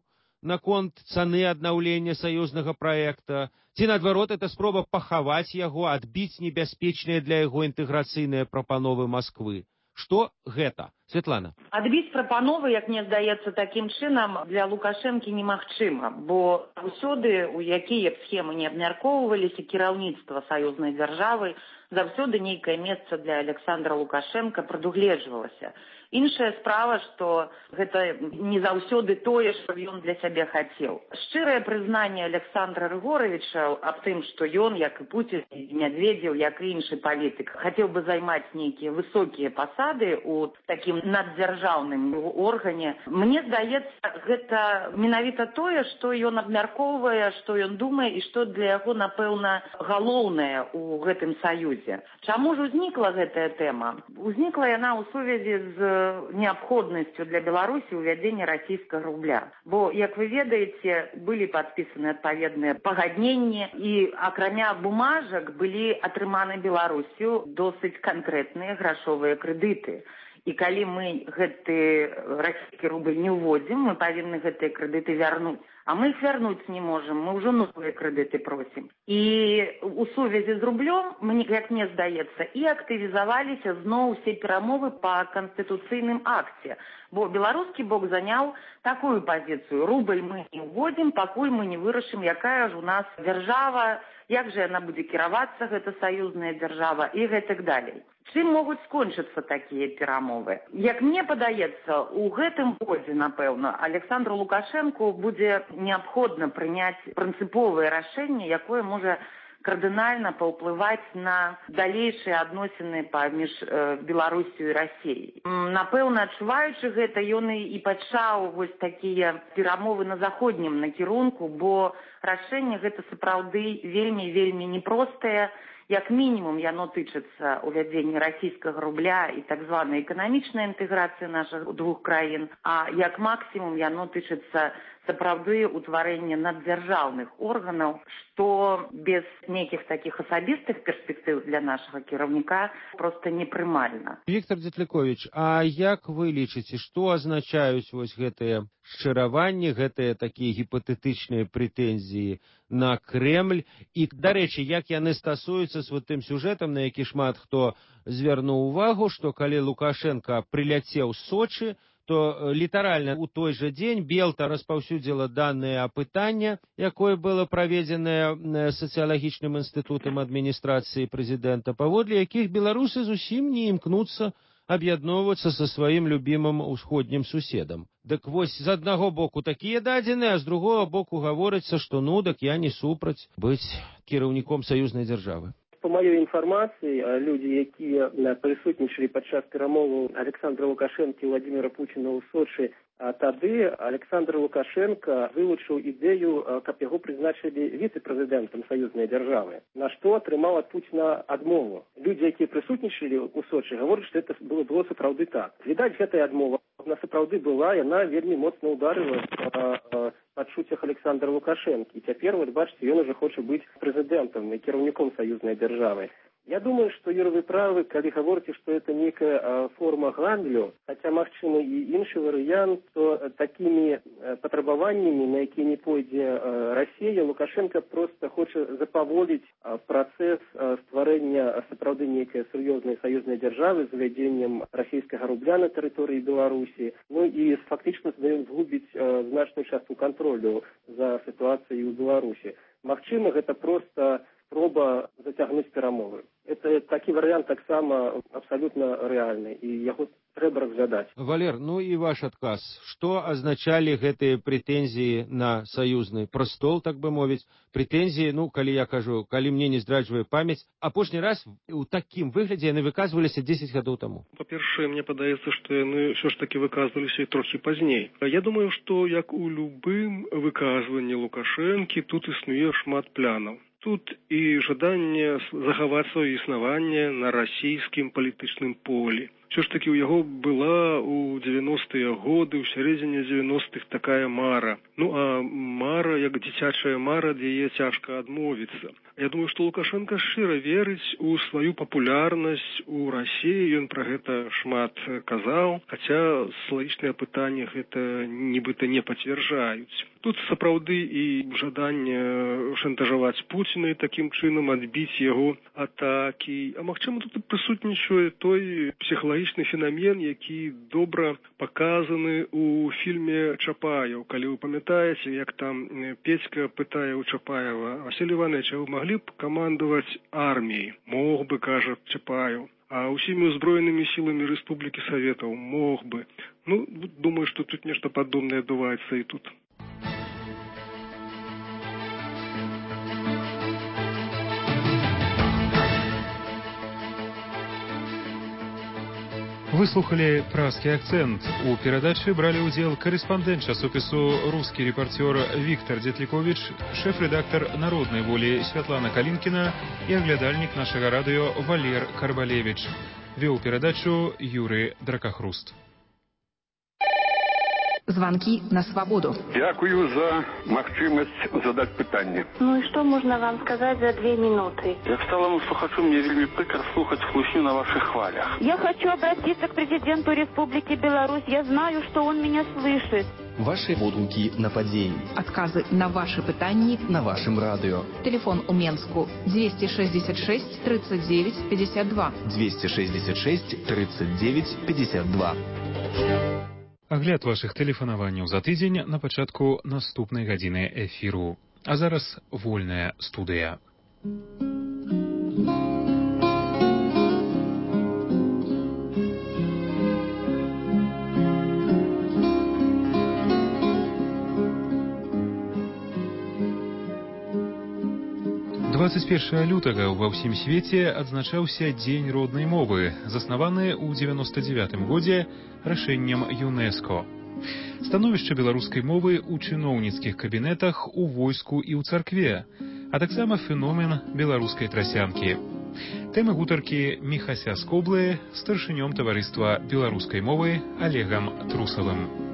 наконт цаны аднаўлення саюзнага праекта, ці наадварот это спроба пахаваць яго, адбіць небяспечныя для яго інтэграцыйныя прапановы Масквы. Што гэта? Светлана. Адбіць прапановы, як мне здаецца, такім чынам для Лукашэнкі немагчыма, бо заўсёды, у якія б схемы не абмяркоўваліся, кіраўніцтва саюзнай дзяржавы, заўсёды нейкае месца для Александра Лукашенка прадугледжвалася. Іншая справа, што гэта не заўсёды тое, што ён для сябе хацеў. Шчырае прызнанне Александра Рыгоровича аб тым, што ён, як і Пуцін, і Медведзеў, як і іншы палітык, хацеў бы займаць нейкія высокія пасады ў такім наддзяржаўным органе. Мне здаецца, гэта менавіта тое, што ён абмяркоўвае, што ён думае і што для яго, напэўна, галоўнае ў гэтым саюзе. Чаму ж узнікла гэтая тэма? Узнікла яна ў сувязі з неабходнасцю для Беларусі ўвядзення расійскага рубля. Бо, як вы ведаеце, былі падпісаны адпаведныя пагадненні і, акрамя бумажак, былі атрыманы Беларусю досыць канкрэтныя грашовыя крэдыты. І калі мы гэты расійскі рубль не ўводзім, мы павінны гэтыя крэдыты вярнуць. А мы их вярнуць не можем, мы ўжо новыя крэдыты просім. І у сувязі з рублём, мне, як мне здаецца, і актывізаваліся зноў усе перамовы па канстытуцыйным акце. Бо беларускі бок заняў такую пазіцыю. Рубль мы не ўводзім, пакуль мы не вырашым, якая ж у нас дзяржава, як жа яна будзе кіравацца, гэта саюзная дзяржава і гэтак далей. Чым могуць скончыцца такія перамовы? Як мне падаецца, у гэтым годзе, напэўна, Александру Лукашэнку будзе неабходна прыняць прынцыповае рашэнне, якое можа кардынальна паўплываць на далейшыя адносіны паміж э, Беларусью і Расіяй. Напэўна, адчуваючы гэта, ён і пачаў вось такія перамовы на заходнім накірунку, бо рашэнне гэта сапраўды вельмі-вельмі непростае. Як мінімум, яно тычыцца ўвядзення расійскага рубля і так званая эканамічная інтэграцыя нашых двух краін, а як максімум яно тычыцца сапраўды ўтварэння наддзяржаўных органаў, што без нейкіх такіх асабістых перспектыў для нашага кіраўніка проста непрымальна. Віктор Дзетліковіч, а як вы лічыце, што азначаюць вось гэтыя шчыраванні, гэтыя такія гіпатэтычныя прэтэнзіі на Крэмль? І, дарэчы, як яны стасуюцца з вот тым сюжэтам, на які шмат хто звярнуў увагу, што калі Лукашенко прыляцеў з Сочы, то літаральна ў той жа дзень Белта распаўсюдзіла даныя апытання, якое было праведзенае сацыялагічным інстытутам адміністрацыі прэзідэнта, паводле якіх беларусы зусім не імкнуцца аб'ядноўвацца са сваім любімым усходнім суседам. Дык вось, з аднаго боку такія дадзеныя, а з другога боку гаворыцца, што ну, дык я не супраць быць кіраўніком саюзнай дзяржавы. По маёй інфармацыі, людзі, якія прысутнічалі падчас перамоваў Александра Лукашэнкі і Владимира Путіна ў Сочы, тады Александр Лукашенко вылучыў ідэю, каб яго прызначылі віцэ-прэзідэнтам саюзнай дзяржавы, на што атрымаў ад Пуціна адмову. Людзі, якія прысутнічалі ў Сочы, гавораць, што это было, было сапраўды так. Відаць, гэтая адмова на сапраўды была, яна вельмі моцна ударыла па адчуццях Александра Лукашэнкі. І цяпер, вот бачыце, ён уже хоча быць прэзідэнтам і кіраўніком саюзнай дзяржавы. Я думаю, что, Юра, вы правы, калі гаворыце, што это некая а, форма гандлю, хаця, магчыма, і іншы варыянт, то а, такімі а, патрабаваннямі, на якія не пойдзе а, Расія, Лукашенко просто хоча запаволіць а, працэс а, стварэння сапраўды нейкай сур'ёзнай саюзнай дзяржавы з увядзеннем расійскага рубля на тэрыторыі Беларусі, ну і фактычна згубіць а, значную частку кантролю за сітуацыяй у Беларусі. Магчыма, гэта проста спроба зацягнуць перамовы. Это такі варыянт таксама абсалютна рэальны, і яго трэба разглядаць. Валер, ну і ваш адказ. Што азначалі гэтыя прэтэнзіі на саюзны прастол, так бы мовіць? Прэтэнзіі, ну, калі я кажу, калі мне не здраджвае памяць, апошні раз у такім выглядзе яны выказваліся дзесяць гадоў таму. Па-першае, мне падаецца, што яны ўсё ж такі выказваліся трохі пазней. Я думаю, што як у любым выказванні Лукашэнкі, тут існуе шмат плянаў. Тут і жаданне захаваць сваё існаванне на расійскім палітычным полі. Все ж таки у яго была у девяностыя годы, у сярэдзіне девяностых такая мара. Ну а мара, як дзіцячая мара, ад яе цяжка адмовіцца. Я думаю, што Лукашенко шчыра верыць у сваю папулярнасць у Расіі, ён пра гэта шмат казаў, хаця сілагічныя пытанні гэта нібыта не пацвярджаюць. Тут сапраўды і жаданне шантажаваць Пуціна і такім чынам адбіць яго атакі. А магчыма, тут прысутнічае той псіхалагічны фенамен, які добра паказаны ў фільме «Чапаев». Калі вы памятаеце, як там Петька пытае ў Чапаева: «Василь Иванович, а вы маглі б камандаваць арміяй?» «Мог бы», кажа Чапаев. «А ўсімі ўзброенымі сіламі Рэспублікі Саветаў?» «Мог бы». Ну, думаю, што тут нешта падобнае адбываецца і тут. Выслухали пражскі акцент. У перадачы бралі ўдзел карэспандэнт часопісу «Рускі рэпарцёр» Віктор Дзетліковіч, шэф-рэдактар «Народнай волі» Святлана Калінкіна і аглядальнік нашага радыё Валер Карбалевіч. Вёў перадачу Юрый Дракахруст. Звонки на свободу. Дякую за магчымасць задаць пытанне. Ну и что можно вам сказать за две минуты? Як сталому слухачу, мне вельмі прыкра слухаць хлусню на ваших хвалях. Я хочу обратиться к президенту Республики Беларусь. Я знаю, что он меня слышит. Ваши водгуки нападений. Отказы на ваши пытанні на вашем радио. Телефон у Менску двести шестьдесят шесть тридцать девять пятьдесят два. двести шестьдесят шесть тридцать девять пятьдесят два. Агляд вашых тэлефанаванняў за тыдзень на пачатку наступнай гадзіны эфіру. А зараз вольная студыя. дваццаць першага лютага ва ўсім свеце адзначаўся Дзень роднай мовы, заснаваны ў дзевяноста дзевятым годзе рашэннем ЮНЕСКО. Становішча беларускай мовы ў чыноўніцкіх кабінетах, у войску і ў царкве, а таксама феномен беларускай трасянкі. Тэмы гутаркі Міхася Скоблы з старшынём таварыства беларускай мовы Олегам Трусавым.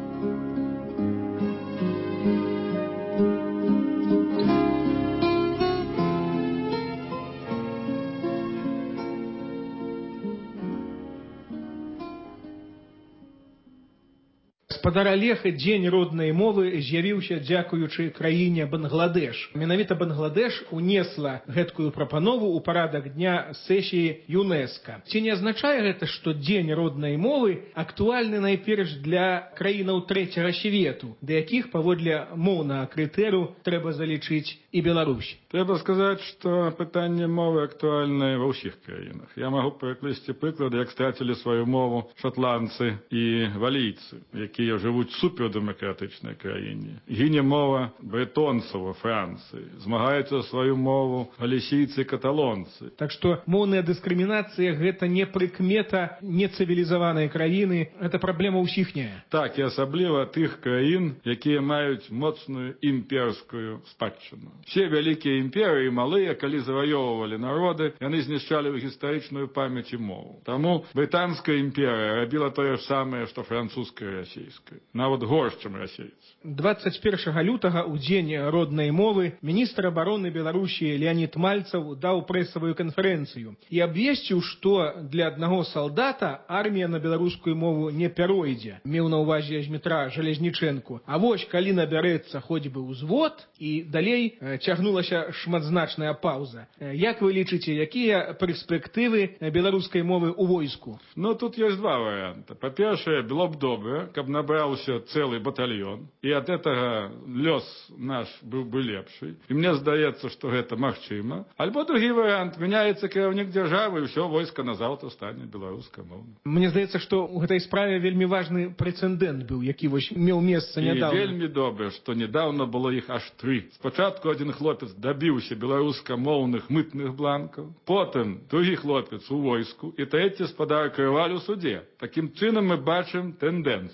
Гаспадар Олег, дзень роднай мовы з'явіўся дзякуючы краіне Бангладеш. Менавіта Бангладеш унесла гэткую прапанову ў парадак дня сесіі ЮНЕСКО. Ці не азначае гэта, што дзень роднай мовы актуальны найперш для краінаў трэцяга свету, да якіх паводле моўнага крытэру трэба залічыць і Беларусь? Трэба сказаць, што пытанне мовы актуальнае ва ўсіх краінах. Я магу прыкласці прыклады, як страцілі сваю мову шатландцы і валійцы, якія жывуць супердэмакратычнай краіне. Гіне мова брэтонцаў ва Францыі, змагаюцца сваю мову галісійцы і каталонцы. Так што моўная дыскрымінацыя гэта не прыкмета нецывілізаванай краіны, гэта праблема ўсіхняя. Так, і асабліва тых краін, якія маюць моцную імперскую спадчыну. Все вялікія імперыі малыя, калі заваёўвалі народы, яны знішчалі ў гістарычную памяць і мову. Таму брытанская імперыя рабіла тое ж самае, што французская і расійская. Нават горш, чым расейцы. дваццаць першага лютага ў дзень роднай мовы міністр абароны Беларусі Леонид Мальцаў даў прэсавую канферэнцыю і абвесціў, што для аднаго салдата армія на беларускую мову не пяройдзе. Меў на ўвазе Змітра Жалезнічэнку. А вось калі набярэцца хоць бы ўзвод, і далей цягнулася шматзначная паўза. Як вы лічыце, якія перспектывы беларускай мовы ў войску? Ну, тут ёсць два варыянты. Па-першае, было б добра, каб набраўся цэлы батальён, і ад гэтага лёс наш быў бы лепшы. І мне здаецца, што гэта магчыма. Альбо другі варыянт, мяняецца кіраўнік дзяржавы, і ўсё войска назаўтра стане беларускамоўным. Мне здаецца, што ў гэтай справе вельмі важны прэцэдэнт быў, які вось меў месца нядаўна. І вельмі добра, што нядаўна было іх аж тры. Спачатку адзін хлопец дабіўся беларускамоўных мытных бланкаў, потым другі хлопец у войску і трэці спадар крываль у суде. Такім чынам мы бачым тэндэнцыю. І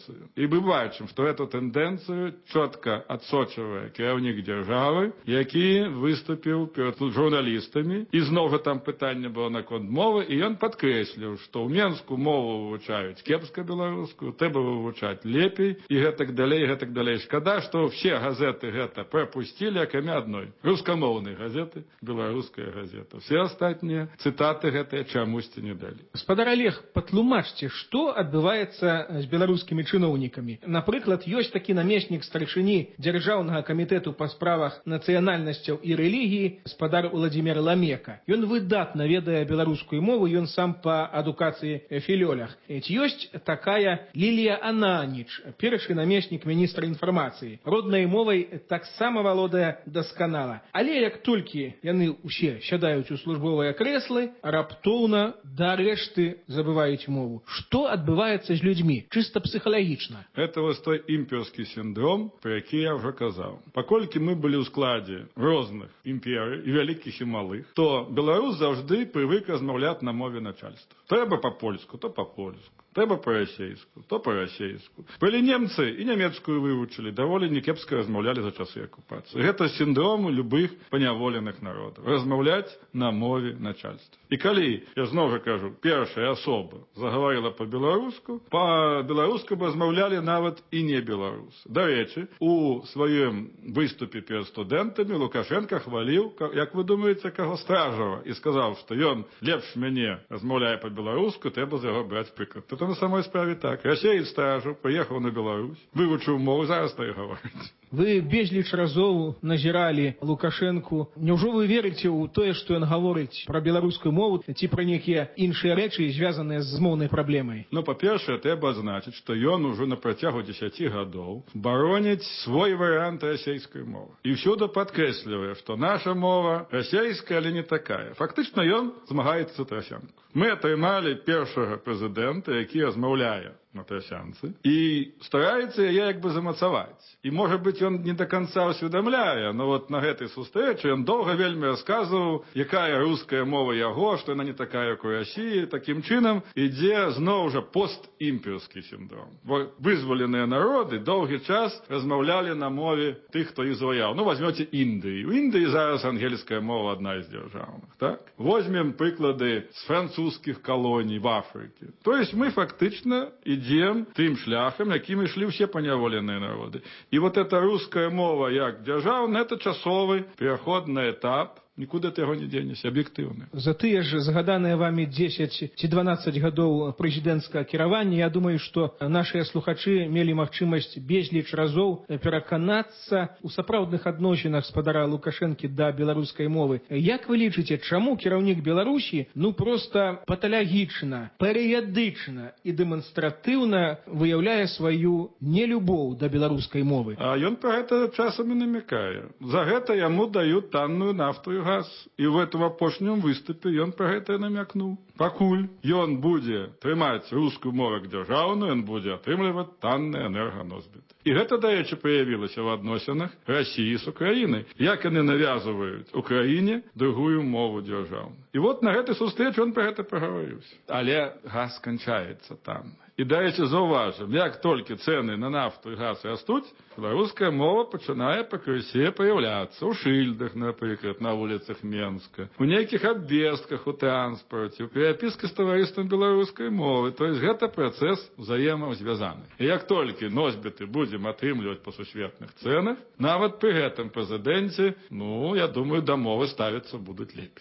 И мы бачим, что эту тенденцию четко отсочивает кіраўнік державы, які выступил перед журналистами. И снова там питание было наконт мовы, и он подкреслил, что у Менску мову вывучают кепска белорусскую, трэба вывучать лепей, и гэтак далей, и гэтак далей. Шкада, что все газеты гэта пропустили, акрамя одной. Рускамоўнай газеты, беларуская газета. Все остальные цитаты гэтыя чамусьці не дали. Спадар Олег, патлумачце, што адбываецца з беларускімі чыноўнікамі. Напрыклад, ёсць такі намеснік старшыні дзяржаўнага камітэту па справах нацыянальнасцяў і рэлігіі спадар Уладзімір Ламека. Ён выдатна ведае беларускую мову, ён сам па адукацыі філёлях. Ці ёсць такая Лілія Ананіч, першы намеснік міністра інфармацыі. Роднай мовай таксама валодае дасканала. Але як толькі яны ўсе сядаюць у службовыя крэслы, раптоўна да рэшты забываюць мову. Што адбываецца з людзьмі, чыста псіхалагічна? Это вось той імперскі сіндром, про які я вже казав. Паколькі мы былі ў складзе розных імперый, і вялікіх, і малых, то беларус заўжды прывык размаўляць на мове начальства. Трэба па-польску, то па-польску. Трэба па-расейску, то па-расейску. Былі немцы і нямецкую вывучылі, даволі некепска размаўлялі за часы акупацыі. Гэта сіндром любых паняволеных народаў. Размаўляць на мове начальства. І калі, я зноў жа кажу, першая асоба загаварыла па-беларуску, па-беларуску б размаўлялі нават і не беларусы. Дарэчы, у сваім выступе перад студэнтамі Лукашенко хваліў, як вы думаеце, каго Стражава, і сказаў, што ён лепш мяне размаўляе па-беларуску, трэба з яго браць прыклад. Это на самой справе так. Расеец Стражаў прыехаў на Беларусь, вывучыў мову, зараз так гаворыць. Вы безліч разоў назіралі Лукашэнку. Няўжо вы верыце ў тое, што ён гаворыць пра беларускую мову ці пра нейкія іншыя рэчы, звязаныя з моўнай праблемай? Ну, па-першае, трэба адзначыць, што ён ужо на працягу дзесяці гадоў бароніць свой варыянт расейскай мовы. І ўсюды падкрэслівае, што наша мова расейская, але не такая. Фактычна ён змагаецца з трасянку. Мы атрымалі першага прэзідэнта, які размаўляе на трасянцы, і стараецца яе як бы замацаваць. І, можа быць, ён не до конца усведамляе, но вот на гэтай сустрэчы ён доўга вельмі расказваў, якая руская мова яго, што яна не такая, як у Расіі. Такім чынам ідзе зноў жа постімперскі сіндром. Бо вызваленыя народы доўгі час размаўлялі на мове тых, хто іх заваяў. Ну, возьмёце Індыю. У Індыі зараз ангельская мова адна з дзяржаўных, так? Возьмем прыклады з французскіх калоній в Афрыке. То есть мы фактычна ідзем тым шляхам, якім ішлі ўсе паняволеныя народы. І вот эта руская мова як дзяржаўная, это часовы пераходны этап, нікуды ты яго не дзенешся, аб'ектыўны. За тыя ж згаданыя вамі дзесяць ці дванаццаць гадоў прэзідэнцкага кіравання, я думаю, што нашыя слухачы мелі магчымасць безліч разоў пераканацца ў сапраўдных адносінах спадара Лукашэнкі да беларускай мовы. Як вы лічыце, чаму кіраўнік Беларусі ну проста паталагічна, перыядычна і дэманстратыўна выяўляе сваю нелюбоў да беларускай мовы? А ён пра гэта часам і намякае. За гэта яму даюць танную нафту і газ. І в этом апошнім выступе ён пра гэта намякнуў. Пакуль ён будзе трымаць рускую мову як дзяржаўную, ён будзе атрымліваць танны энерганосьбіт. І гэта, дарэчы, праявілася ў адносінах Расіі з Украінай. Як яны навязваюць Украіне другую мову дзяржаўную. І вот на гэтай сустрэчы ён пра гэта прагаварыўся. Але газ сканчаецца там. І, дарэчы, заўважым, як толькі цэны на нафту і газ растуць, беларуская мова пачынае пакрысе паяўляцца ў шыльдах, напрыклад, на вуліцах Менска, у нейкіх абвестках у транспарце, у перапіскі з таварыствам беларускай мовы. То есть гэта працэс узаемазвязаны. І як толькі носьбіты будзем атрымліваць па сусветных цэнах, нават пры гэтым прэзідэнце, ну, я думаю, да мовы ставіцца будуць лепей.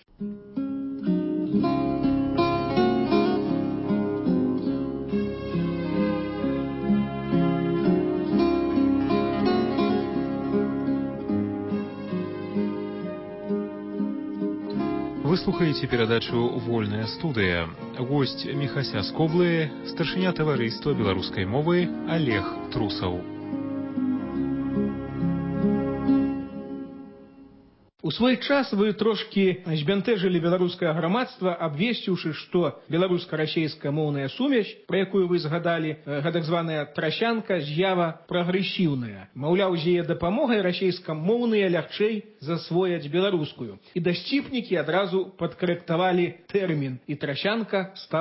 Вы слухаеце перадачу «Вольная студыя». Госць Міхася з Коблы, старшыня таварыства беларускай мовы Олег Трусаў. У свой час вы трошкі збянтэжылі беларускае грамадства, абвесціўшы, што беларуска-расейская моўная сумесь, пра якую вы згадалі, гэтак званая трасянка, з'ява прагрэсіўная. Маўляў, з яе дапамогай расейскамоўныя лягчэй засвояць беларускую. І дасціпнікі адразу падкарэктавалі тэрмін, і трасянка стала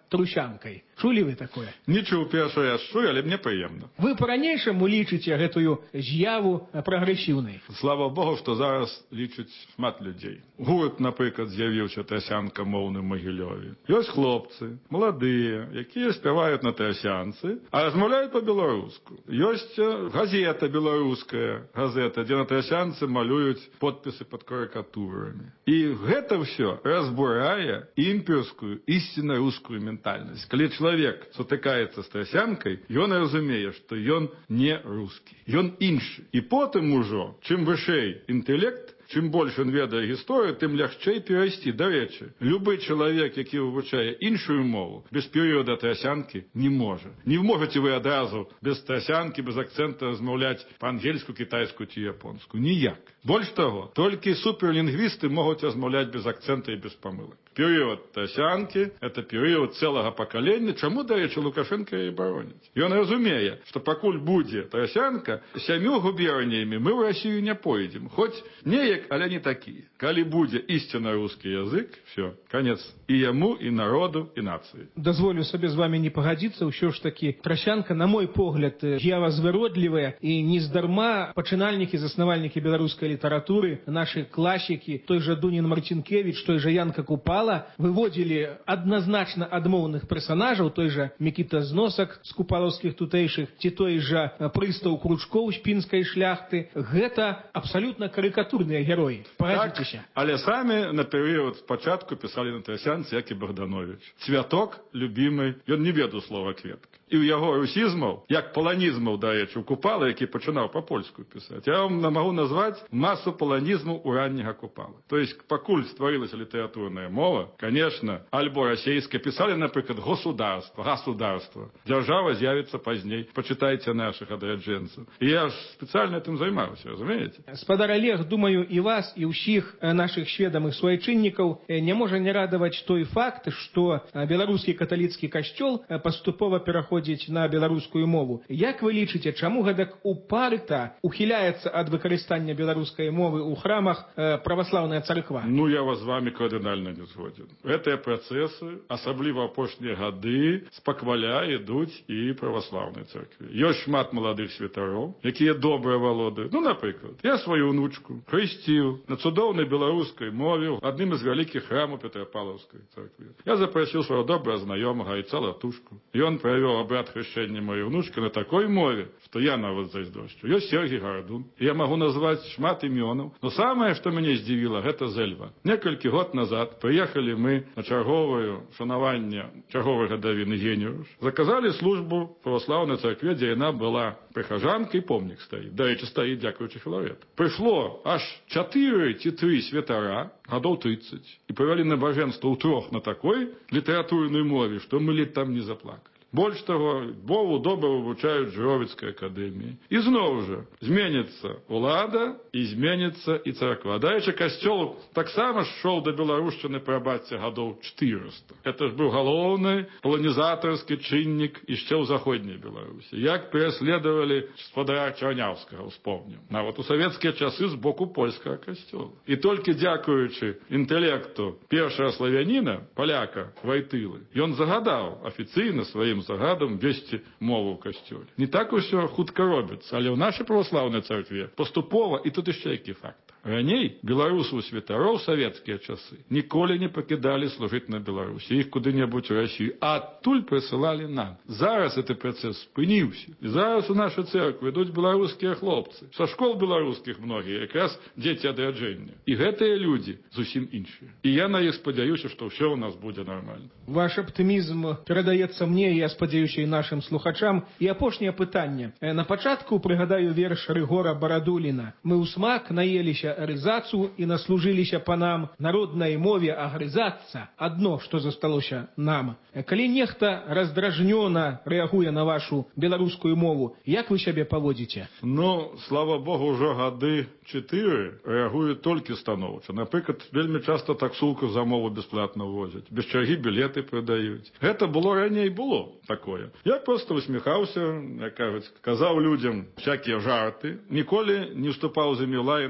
трусянкай. Чулі вы такое? Не чуў першы раз чую, але мне прыемна. Вы па-ранейшаму лічыце гэтую з'яву прагрэсіўнай? Слава Богу, што зараз лічыць шмат людзей. Гурт, напрыклад, з'явіўся трасянка моўны ў Магілёве. Ёсць хлопцы, маладыя, якія спяваюць на трасянцы, а размаўляюць па-беларуску. Ёсць газета беларуская, газета, дзе на трасянцы малююць подпісы пад карыкатурамі. І гэта ўсё разбурае імперскую, істинна рускую ментальнасць. Калі чалавек сутыкаецца з трасянкай, ён разумее, што ён не рускі, ён іншы. І потым ужо, чым вышэй інтэлект, чым больш ён ведае гісторыю, тым лягчэй перайсці. Дарэчы, любы чалавек, які вывучае іншую мову, без перыяда трасянкі не можа. Не можаце вы адразу без трасянкі, без акцэнта размаўляць па-ангельску, кітайску ці японску. Ніяк. Больш таго, толькі суперлінгвісты могуць размаўляць без акцэнта і без памылак. Перыяд трасянкі – это перыяд цэлага пакалення, чаму, дарэчы, Лукашенко і бароніць. Ён разумее, што пакуль будзе трасянка, сямю губерніямі мы ў Расію не пойдзем. Хоць неяк, але не такія. Калі будзе ісцінна рускі язык, все, канец і яму, і народу, і нацыі. Дазволю сабе з вамі не пагадзіцца, ўсё ж такі трасянка, на мой погляд, з'ява звыродлівая, і нездарма пачынальнікі, заснавальнікі беларускай літаратуры, нашы класікі, той жа Дунін Марцінкевіч, той жа Янка Купала, выводзілі адназначна адмоўных персанажаў, той жа Мікіта Зносак з купалаўскіх тутэйшых, ці той жа прыстаў Кручкоў з пінскай шляхты. Гэта абсалютна карыкатурныя героі. Пагадзіцеся. Так, але самі на перыяд спачатку пісалі на трасянцы, як і Богданович. Цвяток, любімый, ён не ведаў слова кветка. І ў яго русізмаў, як паланізмаў, дарэчы, у Купала, які пачынаў па-польску пісаць. Я вам магу назваць масу паланізмаў у ранняга Купала. То есть, пакуль стварылася літаратурная мова, конечно, альбо расейская, пісалі, напрыклад, государство, государство. Дзяржава з'явіцца пазней. Пачытайце нашых адраджэнцаў. І я ж спецыяльна этим займаўся, разумееце? Спадар Олег, думаю, і вас, і ўсіх нашых сведамых суайчыннікаў не можа не радаваць той факт, што беларускі каталіцкі касцёл паступова пераходзіць на беларускую мову. Як вы лічыце, чаму гэтак упарта ухіляецца ад выкарыстання беларускай мовы ў храмах праваслаўная царква? Ну, я вас з вами кардынальна не згоден. Гэтыя працэсы, асабліва апошнія гады, спакваля ідуць і праваслаўнай царкве. Ёсць шмат маладых святароў, якія добра валодаюць. Ну, напрыклад, я сваю унучку хрысціў на цудоўнай беларускай мове адным з вялікіх храмаў Петрапавлаўскай царквы. Я запрасіў свайго добрага знаёмага Айца Латушку. Ён правёў абрад хрышчэння маёй унучкі на такой мове, што я нават зайздошчу. Ёсць Сергій Гарадун. Я магу назваць шмат імёнаў. Но самае, што мяне здзівіла, гэта Зэльва. Некалькі год назад прыехалі мы на чарговае шанаванне чарговай гадавіны Геніуш. Заказалі службу праваслаўнай царкве, дзе яна была прыхажанкай, помнік стаіць. Дарэчы, стаіць дзякуючы Філарету. Прыйшло аж чатыры ці тры святара, гадоў трыццаць, і правялі набажэнства ўтрох на такой літаратурнай мове, што мы ледь там не заплакалі. Больш таго, Богу добра вывучаюць Жыровіцкай акадэміі. І зноў жа зменіцца ўлада і зменіцца і царква. Дарэчы, касцёл таксама шоў да беларушчыны, прабачце, гадоў чатырыста. Гэта ж быў галоўны паланізатарскі чыннік яшчэ ў заходняй Беларусі. Як пераследавалі спадара Чарняўскага, успомнім. Нават у савецкія часы з боку польскага касцёла. І толькі дзякуючы інтэлекту першага славяніна, паляка Вайтылы, ён загадаў афіцыйна сваім загадам весці мову ў касцёле. Не так усё хутка робіцца, але ў нашай праваслаўнай царкве паступова, і тут яшчэ які факт. Раней беларусаў святароў савецкія часы ніколі не пакідалі служыць на Беларусі, іх куды-небудзь у Расію, а адтуль прысылалі нам. Зараз гэты працэс спыніўся. І зараз у нашай цэрквы ідуць беларускія хлопцы. Са школ беларускіх многія, якраз дзеці адраджэння. І гэтыя людзі зусім іншыя. І я на іх спадзяюся, што ўсё ў нас будзе нармальна. Ваш аптымізм перадаецца мне, я спадзяюся, і нашым слухачам. І апошняе пытанне. На пачатку прыгадаю верш Рыгора Барадуліна. Мы ў смак наеліся рызацу і наслужыліся панам, народнай мове агрызацца адно, што засталося нам. Калі нехта раздражнёна рэагуе на вашу беларускую мову, як вы сябе паводзіце? Ну, слава Богу, ўжо гады чатыры рэагуюць толькі станоўча. Напрыклад, вельмі часта таксулку за мову бясплатна возяць, без чаргі білеты прадаюць. Гэта было раней было такое. Я проста усміхаўся, як кажуць, казаў людзям всякія жарты, ніколі не вступаў за імі лаянку, не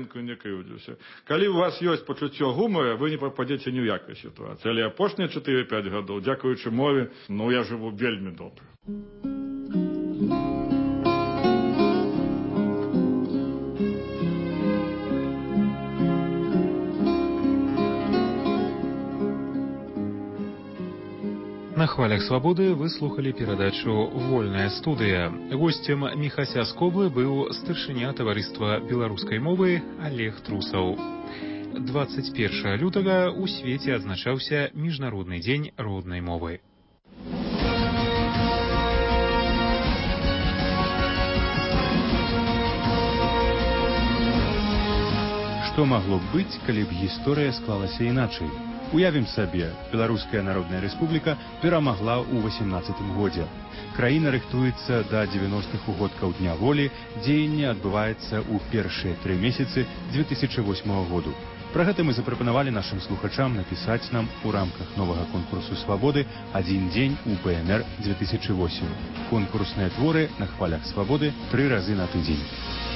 пакрыўдзіўся. Калі у вас ёсць пачуццё гумара, вы не пападзеце ні ў якай сітуацыі. Але апошнія чатыры-пяць гадоў, дзякуючы мове, ну я жыву вельмі добра. На хвалях свабоды вы слухали перадачу «Вольная студыя». Гостем Міхася з Коблы быў старшыня таварыства беларускай мовы Олег Трусаў. дваццаць першага лютага ў свеце адзначаўся Міжнародны дзень роднай мовы. Што магло б быць, калі б гісторыя склалася іначай? Уявім сабе, Беларуская Народная Рэспубліка перамагла ў васемнаццатым годзе. Краіна рыхтуецца да дзевяностых угодкаў Дня волі, дзеянне адбываецца ў першыя тры месяцы дзве тысячы восьмага году. Пра гэта мы запрапанавалі нашым слухачам напісаць нам у рамках новага конкурсу свабоды «Адзін дзень у бэ эн эр две тысячи восемь». Конкурсныя творы на хвалях свабоды тры разы на тыдзень.